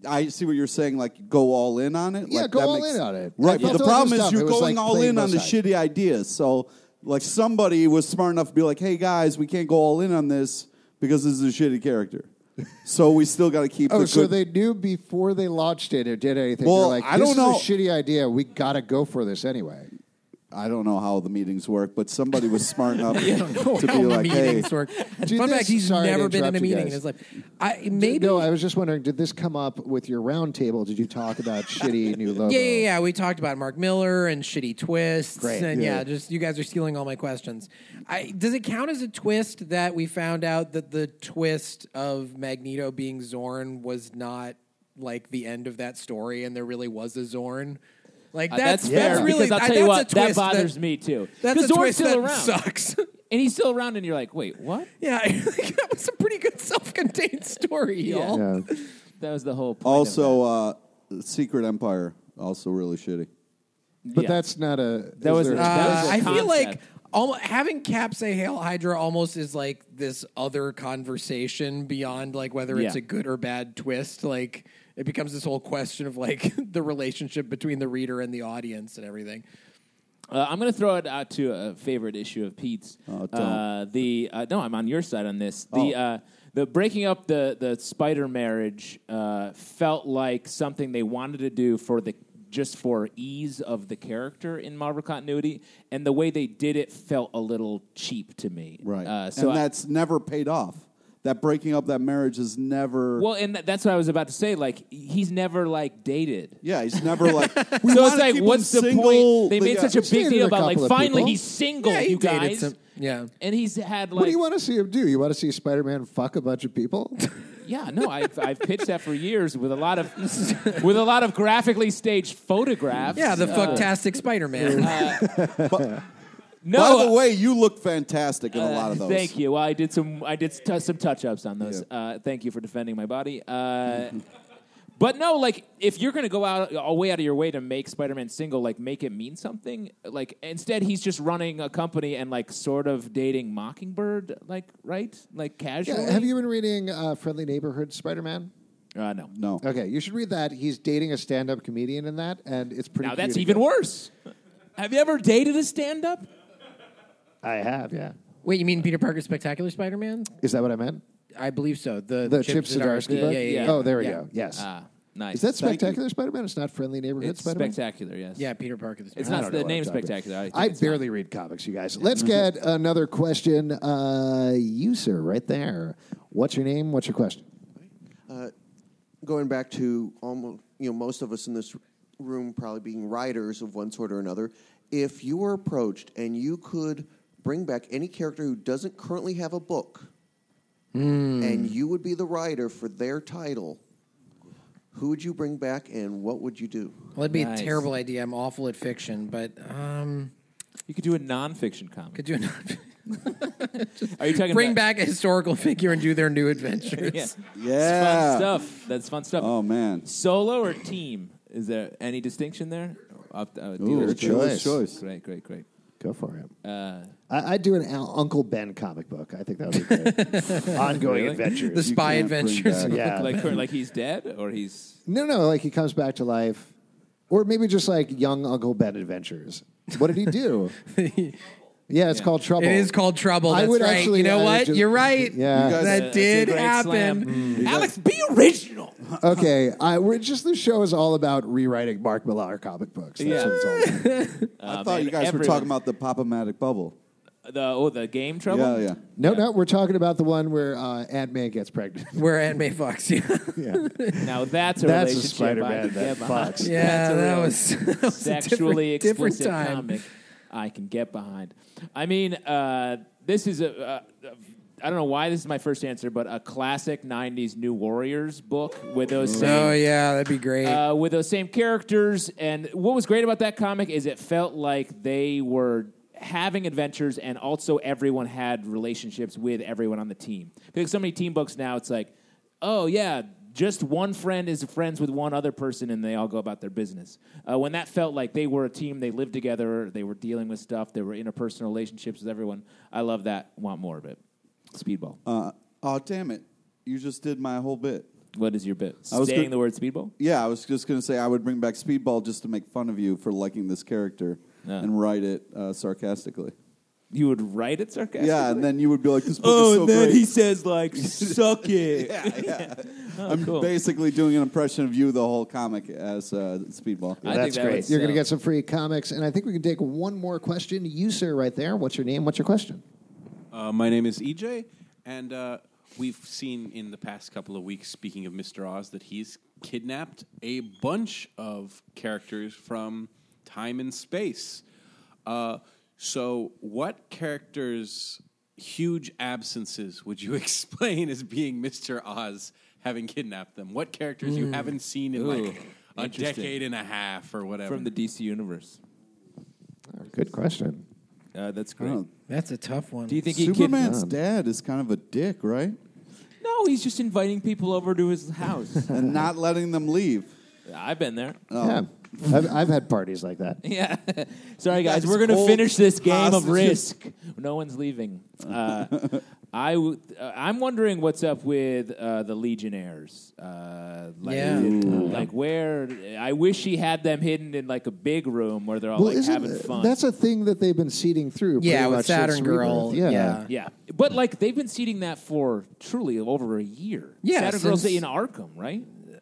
I see what you're saying. Like, go all in on it. Yeah, like, go that all in on it. Right, I but felt the like it problem was is tough. you're It was going like all playing in on both the sides. shitty ideas. So, like, somebody was smart enough to be like, "Hey guys, we can't go all in on this because this is a shitty character." So we still got to keep. Oh, the so good. they knew before they launched it or did anything. Well, They're like, I this don't know. is a shitty idea. We got to go for this anyway. I don't know how the meetings work, but somebody was smart enough I don't know to how be like, "Hey, meetings work. Did Fun this- fact: he's sorry to never been in a interrupt you meeting in guys. his life. Maybe. No, I was just wondering, did this come up with your round table? Did you talk about shitty new logo? Yeah. We talked about Mark Miller and shitty twists. Great. And Yeah. just you guys are stealing all my questions. Does it count as a twist that we found out that the twist of Magneto being Zorn was not like the end of that story, and there really was a Zorn? Like That's fair really. because I'll tell you what, that's a that twist bothers me too. That's a Because Zorn's twist still that around, sucks. and he's still around, and you're like, wait, what? Yeah, that was a pretty good self-contained story, y'all. Yeah. That was the whole point. Also, Secret Empire, also really shitty." But Yeah. that's not a... That was is there- that was a I feel like concept. having Cap say "Hail Hydra" almost is like this other conversation beyond like whether it's Yeah. a good or bad twist. Like it becomes this whole question of like the relationship between the reader and the audience and everything. I'm going to throw it out to a favorite issue of Pete's. Oh, don't. No, I'm on your side on this. The breaking up the spider marriage felt like something they wanted to do just for ease of the character in Marvel continuity, and the way they did it felt a little cheap to me. Right. So and that's never paid off. That breaking up that marriage is never. well, and that's what I was about to say. Like he's never like dated. Yeah, he's never like. So it's like, what's the point? They made such a He's big dated deal a about like couple of finally people. he's single, Yeah, he you dated guys. some- yeah. And he's had like What do you want to see him do? You want to see Spider-Man fuck a bunch of people? yeah, no, I've pitched that for years with a lot of graphically staged photographs. Yeah, the fucktastic Spider-Man. No, By the way, you look fantastic in a lot of those. Thank you. Well, I did some touch-ups on those. Thank you for defending my body. But no, like if you're going to go out way out of your way to make Spider-Man single, like make it mean something. Like instead, he's just running a company and like sort of dating Mockingbird, like right, like casually. Yeah, have you been reading Friendly Neighborhood Spider-Man? No. No. Okay, you should read that. He's dating a stand-up comedian in that, and it's pretty Now that's cute even again. worse. Have you ever dated a stand-up? I have, yeah. Wait, you mean Peter Parker's Spectacular Spider-Man? Is that what I meant? I believe so. The Chip Zdarsky book? yeah. Oh, there we Yeah. go. Yes. Nice. Is that Thank you. Spectacular Spider-Man? It's not Friendly Neighborhood It's Spider-Man? spectacular. Yes. Yeah, Peter Parker. The It's I not don't know the what name I'm talking spectacular. about. think I it's not. barely read comics, you guys. Let's get another question. You, sir, right there. What's your name? What's your question? Going back to almost, most of us in this room probably being writers of one sort or another. If you were approached and you could bring back any character who doesn't currently have a book, and you would be the writer for their title, who would you bring back and what would you do? Well, it'd be Nice. a terrible idea. I'm awful at fiction, but You could do a nonfiction comic. could do Are you talking bring about, back a historical figure and do their new adventures. Yeah. Yeah. Fun stuff. That's fun stuff. Oh man. Solo or team? Is there any distinction there? Ooh, choice. choice. Great. Go for it. I'd do an Uncle Ben comic book. I think that would be great. Ongoing Really? adventures. The spy can't bring adventures. back- Yeah. Like he's dead or he's No, like he comes back to life. Or maybe just like young Uncle Ben adventures. What did he do? Yeah, it's called Trouble. It is called Trouble. I That's would right. actually, you know what? just- You're right. Yeah. You guys- that That's a did great happen. slam. Alex, be original. Okay, we're just the show is all about rewriting Mark Millar comic books. That's Yeah. what it's all about. I thought you guys were talking about the Pop-O-Matic bubble. The game Trouble. Yeah. No, we're talking about the one where Aunt May gets pregnant. Where Aunt May fucks you. Yeah. Now that's a That's a relationship I Spider-Man can that get behind. fucks. Yeah, That's a that real was a sexually different explicit time. comic I can get behind. I mean, this is I don't know why this is my first answer, but a classic '90s New Warriors book with those Oh same yeah, that'd be great. with those same characters. And what was great about that comic is it felt like they were having adventures, and also everyone had relationships with everyone on the team. Because so many team books now, it's like, oh yeah, just one friend is friends with one other person, and they all go about their business. When that felt like they were a team, they lived together, they were dealing with stuff, they were interpersonal relationships with everyone. I love that. Want more of it. Speedball. Oh damn it! You just did my whole bit. What is your bit? I was Saying good- the word speedball? Yeah, I was just going to say I would bring back Speedball just to make fun of you for liking this character and write it sarcastically. You would write it sarcastically? Yeah, and then you would be like, this book is so and then great. he says, like, suck it. I'm cool. basically doing an impression of you the whole comic as Speedball. I think That's that great. would You're going to sell. get some free comics, and I think we can take one more question. You, sir, right there. What's your name? What's your question? My name is EJ, and we've seen in the past couple of weeks, speaking of Mr. Oz, that he's kidnapped a bunch of characters from time and space. So what characters' huge absences would you explain as being Mr. Oz having kidnapped them? What characters you haven't seen in like a interesting. decade and a half or whatever? From the DC universe. Good question. That's great. Oh, That's a tough one. Do you think he Superman's dad is kind of a dick, right? No, he's just inviting people over to his house. And not letting them leave. I've been there. Yeah. I've had parties like that. Yeah. Sorry, guys. guys We're going to hold finish this game of hostages. Risk. No one's leaving. I'm wondering what's up with the Legionnaires. Like where? I wish he had them hidden in like a big room where they're all like having fun. That's a thing that they've been seeding through. Yeah, pretty with much since Saturn Girl, Rebirth. yeah. yeah, but like they've been seeding that for truly over a year. Yeah, Saturn Girl's since- in Arkham, right?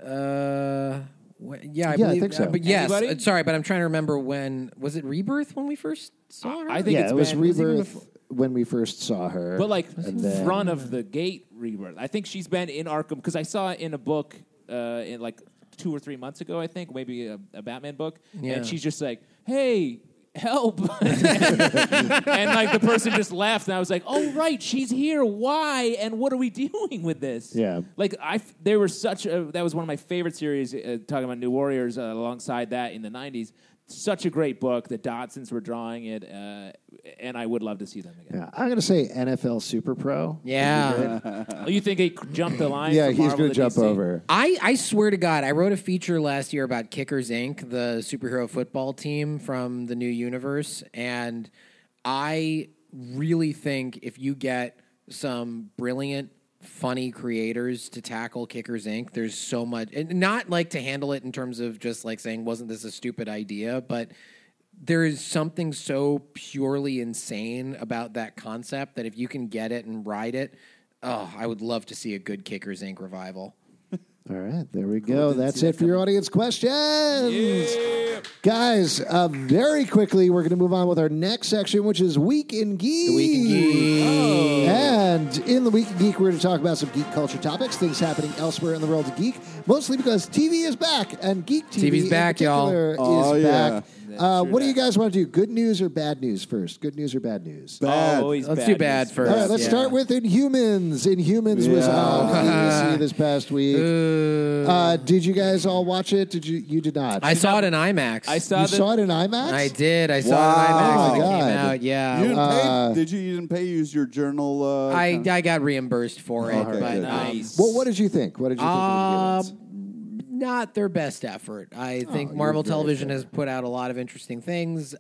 I believe, think so. but yes, Anybody? sorry, but I'm trying to remember when was it Rebirth when we first saw her? I think Yeah, it's it was been- Rebirth when we first saw her. But like and then- front of the gate Rebirth. I think she's been in Arkham because I saw it in a book in like 2 or 3 months ago. I think maybe a Batman book, Yeah. and she's just like, "Hey, help!" and like the person just left, and I was like, "Oh right, she's here. Why? And what are we doing with this?" Yeah. like they were that was one of my favorite series. Talking about New Warriors alongside that in the '90s. Such a great book. The Dodsons were drawing it, and I would love to see them again. Yeah, I'm going to say NFL Super Pro. Yeah. Oh, you think he jumped the line? Yeah, from he's Marvel going to to jump DC? over. I swear to God, I wrote a feature last year about Kickers Inc., the superhero football team from the new universe, and I really think if you get some brilliant, funny creators to tackle Kickers Inc., there's so much, and not like to handle it in terms of just like saying, wasn't this a stupid idea, but there is something so purely insane about that concept that if you can get it and ride it, I would love to see a good Kickers Inc. revival. All right, there we go. That's it for your audience questions. Guys, very quickly, we're going to move on with our next section, which is Week in Geek. The Week in Geek. And in the Week in Geek, we're going to talk about some geek culture topics, things happening elsewhere in the world of geek, mostly because TV is back, and Geek TV TV's back, y'all. is Oh, yeah. back. What do you guys want to do? Good news or bad news first? Good news or bad news? Bad. Oh, always Let's do bad news. first. All right, let's Yeah. start with Inhumans. Inhumans was on ABC this past week. Did you guys all watch it? Did you? You did not. I saw it in IMAX. I saw you the, saw it in IMAX? I did. I saw Wow. it in IMAX when Oh, it God. came out. Yeah. You didn't pay? Did you? You didn't pay? Use your journal. I got reimbursed for it, Okay, but good. Nice. Well, what did you think? What did you think of Inhumans? not their best effort. I think you're Marvel very Television fair. has put out a lot of interesting things.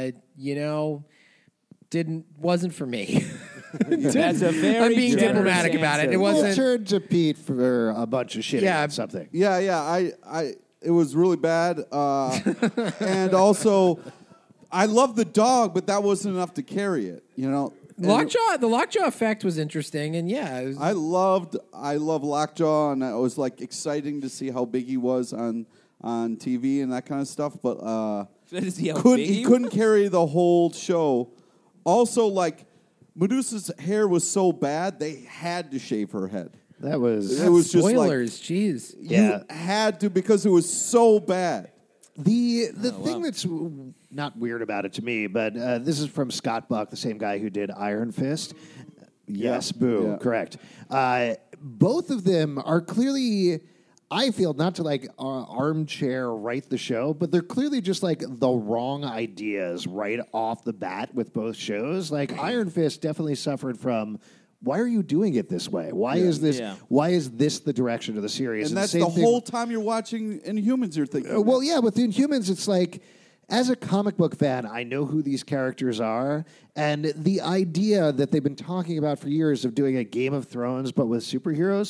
Wasn't for me. That's a very I'm being generous diplomatic about it. answer. It wasn't. We'll turn to Pete for a bunch of shit Yeah. about something. Yeah. It was really bad, and also, I love the dog, but that wasn't enough to carry it. You know, And The Lockjaw effect was interesting, and yeah, it was, I love Lockjaw, and it was like exciting to see how big he was on TV and that kind of stuff. But To see how big he couldn't carry the whole show. Also, like Medusa's hair was so bad, they had to shave her head. That was It was just like spoilers. Jeez. Yeah. you had to because it was so bad. The thing that's not weird about it to me, but this is from Scott Buck, the same guy who did Iron Fist. Yes, boo, Yeah. correct. Both of them are clearly, I feel, not to like armchair write the show, but they're clearly just like the wrong ideas right off the bat with both shows. Like Iron Fist definitely suffered from, why are you doing it this way? Why is this? Yeah. Why is this the direction of the series? And that's same the thing- whole time you're watching Inhumans, you're thinking. well, yeah, with Inhumans, it's like, as a comic book fan, I know who these characters are, and the idea that they've been talking about for years of doing a Game of Thrones but with superheroes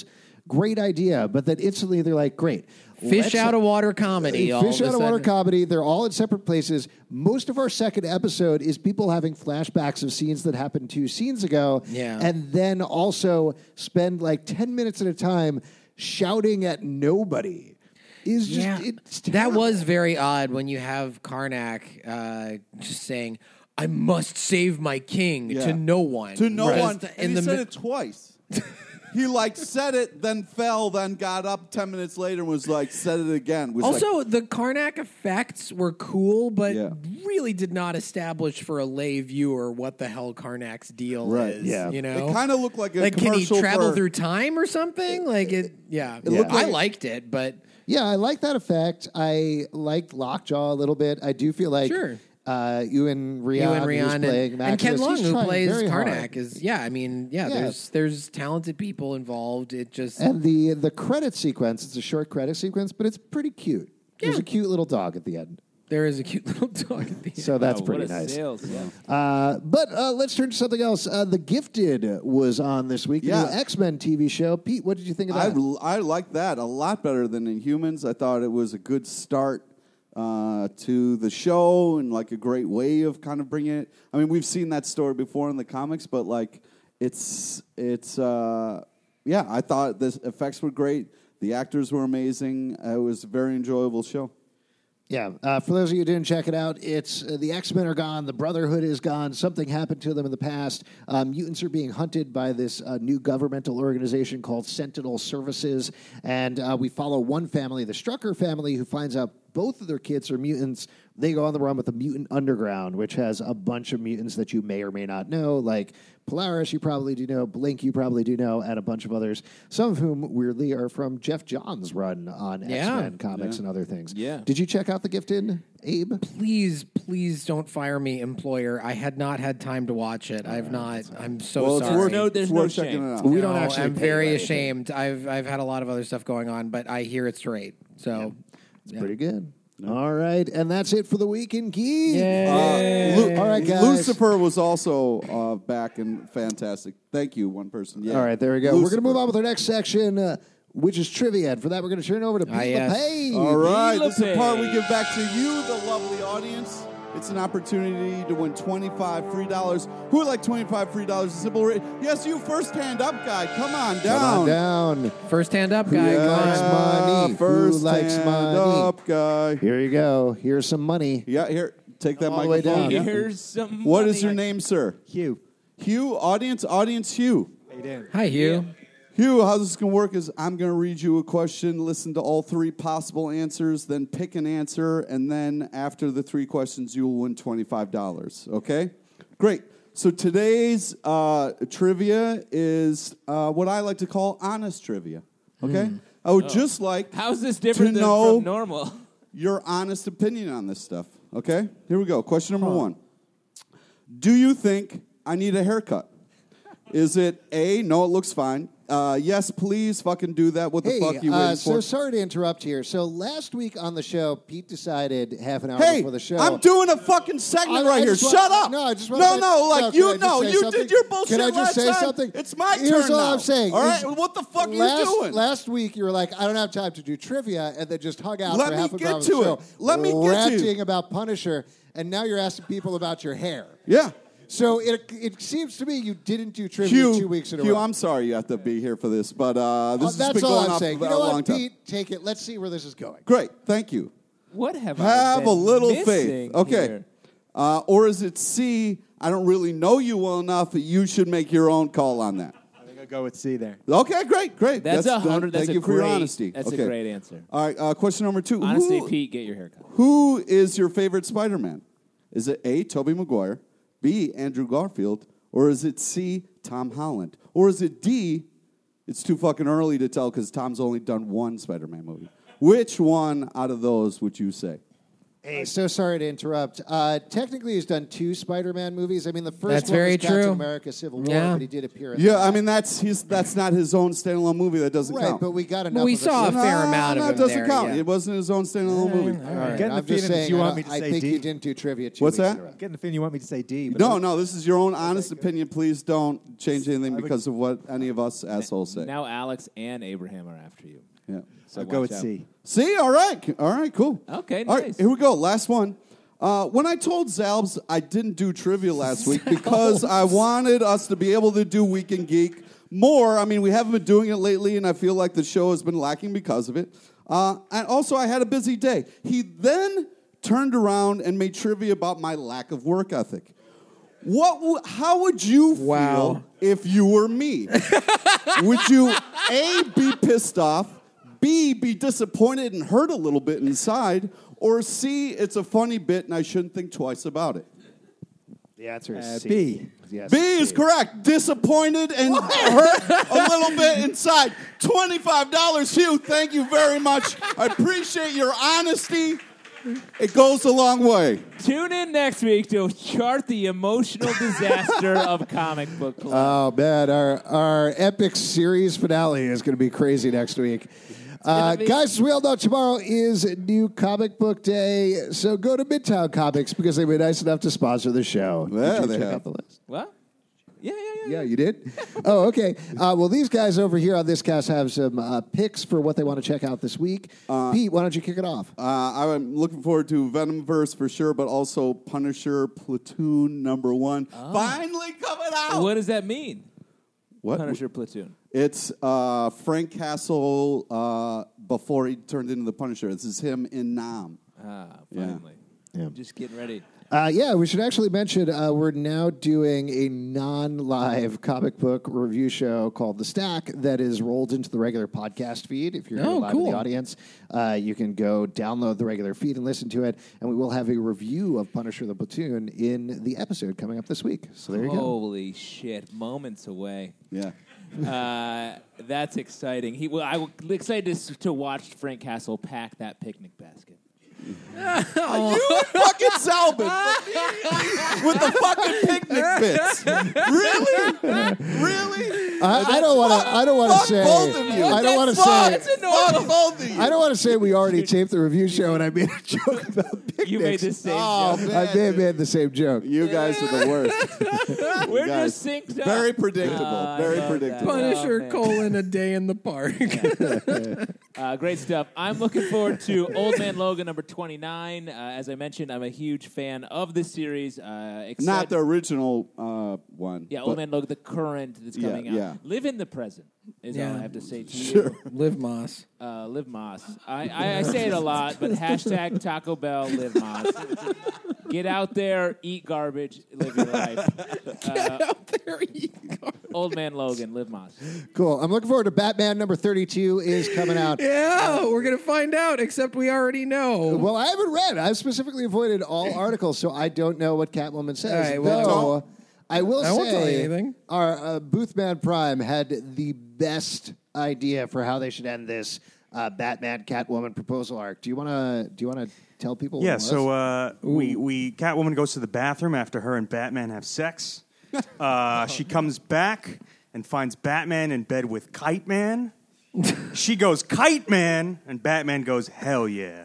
great idea, but then instantly they're like, great. Fish out of water comedy. all Fish of a out of water sudden. comedy. They're all in separate places. Most of our second episode is people having flashbacks of scenes that happened 2 scenes ago. Yeah. And then also spend like 10 minutes at a time shouting at nobody. Is just it's That terrible. was very odd when you have Karnak just saying, "I must save my king" Yeah. to no one. To no Right. one. And he said mi- it twice. He said it, then fell, then got up 10 minutes later and was said it again. Was Also, the Karnak effects were cool, but Yeah. really did not establish for a lay viewer what the hell Karnak's deal Right, is. yeah. You know, it kind of looked like a like can he commercial travel for- through time or something? Like it, yeah. looked I like- liked it, but Yeah, I like that effect. I liked Lockjaw a little bit. I do feel like Sure. Ewan Ryan, Ewan who's Ryan playing and Maximus, Ken Long, he's who trying plays very hard. Karnak, is Yeah. There's talented people involved. It just And the credit sequence, it's a short credit sequence, but it's pretty cute. There's Yeah. a cute little dog at the end. there is a cute little dog at the end. So that's Oh, pretty what a nice. sales, yeah. But let's turn to something else. The Gifted was on this week. The Yeah. new X-Men TV show. Pete, what did you think of I, that? I like that a lot better than Inhumans. I thought it was a good start to the show and like a great way of kind of bringing it. I mean, we've seen that story before in the comics, but like it's yeah. I thought the effects were great. The actors were amazing. It was a very enjoyable show. Yeah, for those of you who didn't check it out, it's the X-Men are gone, the Brotherhood is gone, something happened to them in the past. Mutants are being hunted by this new governmental organization called Sentinel Services, and we follow one family, the Strucker family, who finds out both of their kids are mutants. They go on the run with the Mutant Underground, which has a bunch of mutants that you may or may not know, like Polaris, you probably do know, Blink, you probably do know, and a bunch of others, some of whom, weirdly, are from Jeff Johns' run on X-Men comics and other things. Yeah. Did you check out The Gifted, Abe? Please don't fire me, employer. I had not had time to watch it. I've not. I'm so Well, it's sorry. worth, No, there's it's no worth shame. checking it out. We don't No, actually I'm pay very or anything. ashamed. I've had a lot of other stuff going on, but I hear it's great. So Pretty good. All right, and that's it for the Week in Geek. All right, guys. Lucifer was also back and fantastic. Thank you, one person. Yeah. All right, there we go. We're going to Lucifer. move on with our next section, which is trivia. And for that, we're going to turn it over to Pete yes. LePage. All right, Neela this is the part we Page. give back to you, the lovely audience. It's an opportunity to win $25 free. Who would like $25 free? A simple rate. Yes, you first hand up guy. Come on down. Come on down. first hand up, guy. Yeah. Come likes on. money? First Who likes hand money? up guy. Here you go. Here's some money. Yeah, here. Take that All the way microphone. down. Yeah. Here's some What money. is your name, sir? Hugh. Hugh. Audience Hugh. How you doing? Hi, Hugh. Hugh, how this is going to work is I'm going to read you a question, listen to all 3 possible answers, then pick an answer, and then after the 3 questions, you will win $25. Okay? Great. So today's trivia is what I like to call honest trivia. Okay? I would just like How's this different to than know from normal? your honest opinion on this stuff. Okay? Here we go. Question number 1. Do you think I need a haircut? Is it A, no, it looks fine. Yes, please fucking do that. What the Hey, fuck you waiting so for? sorry to interrupt here. So last week on the show, Pete decided half an hour Hey, before the show. I'm doing a fucking segment right here. just want- Shut up. No, I just want no, to no, like can I you just know, say you something? did your bullshit Can I just last say time. something? It's my Here's turn all now. I'm saying. All is right, what the fuck are you doing? Last week you were like, I don't have time to do trivia, and then just hung out Let for me half an get hour of to the show, it. Let me get to ranting about Punisher, and now you're asking people about your hair. Yeah. So it seems to me you didn't do trivia 2 weeks in a Hugh, row. I'm sorry you have to be here for this, but this has That's been all going I'm on saying. for You a know long what, time. Pete? Take it. Let's see where this is going. Great, thank you. What have Have I a been little missing faith. Okay. here? Or is it C, I don't really know you well enough that you should make your own call on that? I think I'll go with C there. Okay, great. That's 100. That's Thank a you for great, your honesty. That's Okay. a great answer. All right, question number 2. Honestly, Pete, get your haircut. Who is your favorite Spider-Man? Is it A, Tobey Maguire, B, Andrew Garfield, or is it C, Tom Holland? Or is it D, it's too fucking early to tell because Tom's only done one Spider-Man movie. Which one out of those would you say? Hey, so sorry to interrupt. Technically, he's done 2 Spider-Man movies. I mean, the first That's one very was Captain true. America: Civil War, Yeah. but he did appear in Yeah, that. I mean that's not his own standalone movie. That doesn't right, count. but we got enough. Well, we of it. saw a fair amount of that him doesn't there, count. yeah. It wasn't his own standalone movie. All right, Getting the I'm just feeling saying. you want me to I say think D. you didn't do trivia 2 What's weeks in that? a row. Getting the feeling you want me to say D. But No, this is your own honest opinion. Please don't change anything because of what any of us assholes say. Now Alex and Abraham are after you. Yeah. So I'll go watch with out. C. See, all right, cool. Okay, All right, nice. here we go. Last one. When I told Zalbs I didn't do trivia last week because I wanted us to be able to do Weekend Geek more. I mean, we haven't been doing it lately, and I feel like the show has been lacking because of it. And also, I had a busy day. He then turned around and made trivia about my lack of work ethic. How would you feel if you were me? Would you, A, be pissed off, B, be disappointed and hurt a little bit inside, or C, it's a funny bit and I shouldn't think twice about it? The answer is C. B. Yes, B is correct. Disappointed and hurt a little bit inside. $25, Hugh. Thank you very much. I appreciate your honesty. It goes a long way. Tune in next week to chart the emotional disaster of Comic Book Club. Oh man, our epic series finale is going to be crazy next week. Guys, as we all know, tomorrow is New Comic Book Day, so go to Midtown Comics because they were nice enough to sponsor the show. Yeah, Did you they check have. out the list? What? Yeah. Yeah, you did? Oh, okay. Well, these guys over here on this cast have some picks for what they want to check out this week. Pete, why don't you kick it off? I'm looking forward to Venomverse for sure, but also Punisher Platoon #1. Finally coming out. What does that mean? What? Punisher Platoon. It's Frank Castle before he turned into the Punisher. This is him in Nam. Finally. Yeah. Just getting ready. Yeah, we should actually mention we're now doing a non-live comic book review show called The Stack that is rolled into the regular podcast feed. If you're live in the audience, you can go download the regular feed and listen to it, and we will have a review of Punisher the Platoon in the episode coming up this week. So there you go. Holy shit. Moments away. Yeah. That's exciting. I'm excited to watch Frank Castle pack that picnic basket. You fucking Zalbin with the fucking picnic bits. Really? I don't want to say. both of you. I don't want to That's say. annoying. Both of you. I don't want to say we already taped the review show and I made a joke about picnics. You made the same Oh, joke. man. I may have made the same joke. You guys are the worst. We're guys. just synced up. Very predictable. I Very love predictable. that. Punisher, Oh, man. a day in the park. Great stuff. I'm looking forward to Old Man Logan #29. As I mentioned, I'm a huge fan of this series. Excited. Not the original one. Yeah, but- Old Man Logan, the current that's coming out. yeah. Live in the present is all Yeah. I have to say to Sure. Liv Moss. you. Live Moss. I say it a lot, but hashtag Taco Bell, Live Moss. Get out there, eat garbage, live your life. Out there, Old Man Logan, Live Moss. Cool. I'm looking forward to Batman #32 is coming out. Yeah, we're going to find out, except we already know. Well, I haven't read. I've specifically avoided all articles, so I don't know what Catwoman says. All right, well, Though, I will I won't tell you say anything. our Boothman Prime had the best idea for how they should end this Batman Catwoman proposal arc. Do you want to tell people? Yeah, what it was? so we Catwoman goes to the bathroom after her and Batman have sex. She comes back and finds Batman in bed with Kite Man. She goes, Kite Man, and Batman goes, hell yeah.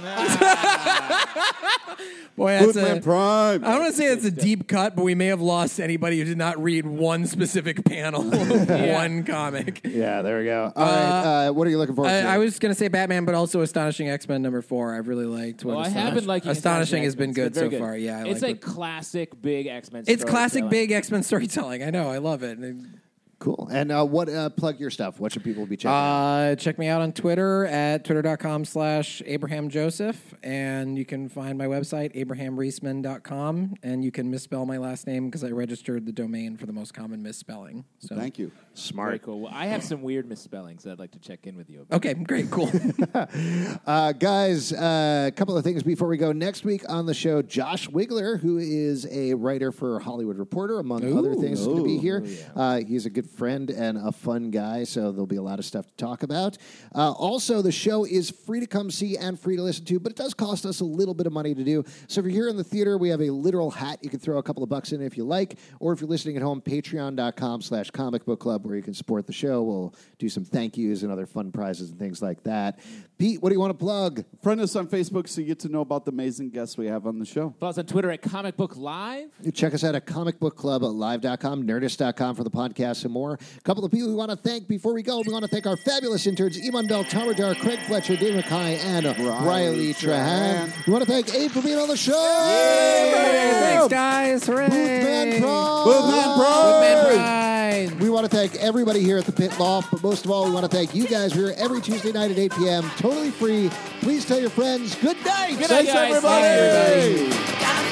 Boy, that's Boothman Prime. I don't want to say it's a deep cut, but we may have lost anybody who did not read one specific panel of one comic. Yeah, there we go. All right, what are you looking forward to? I was going to say Batman, but also Astonishing X-Men #4. I've really liked what Well, I have been liking Astonishing has been X-Men. It's good very so far. Yeah, it's like like classic big X-Men. it's classic storytelling. big X-Men storytelling. I know, I love it. Cool. And what plug your stuff? What should people be checking out? Check me out on Twitter at twitter.com/Abraham Joseph. And you can find my website, abrahamreisman.com. And you can misspell my last name because I registered the domain for the most common misspelling. So Thank you. Very cool. Well, I have some weird misspellings that I'd like to check in with you about. Okay, great, cool. Guys, a couple of things before we go. Next week on the show, Josh Wigler, who is a writer for Hollywood Reporter, among other things, is going to be here. He's a good good friend and a fun guy, so there'll be a lot of stuff to talk about. Also, the show is free to come see and free to listen to, but it does cost us a little bit of money to do. So if you're here in the theater, we have a literal hat you can throw a couple of bucks in if you like, or if you're listening at home, patreon.com/comicbookclub, where you can support the show. We'll do some thank yous and other fun prizes and things like that. Pete, what do you want to plug? Friend us on Facebook so you get to know about the amazing guests we have on the show. Follow us on Twitter at Comic Book Live. You check us out at comicbookclublive.com, nerdist.com for the podcast and more. A couple of people we want to thank before we go. We want to thank our fabulous interns, Iman Bell, Tamardar, Craig Fletcher, Dave Mackay, and Riley Trahan. We want to thank Abe for being on the show. Thanks, guys. Hooray. Boothman Pride. Boothman Pride. We want to thank everybody here at the Pit Loft, but most of all, we want to thank you guys. We're here every Tuesday night at 8 p.m., totally free. Please tell your friends. Good night. Good night, guys. Everybody. Thanks, everybody.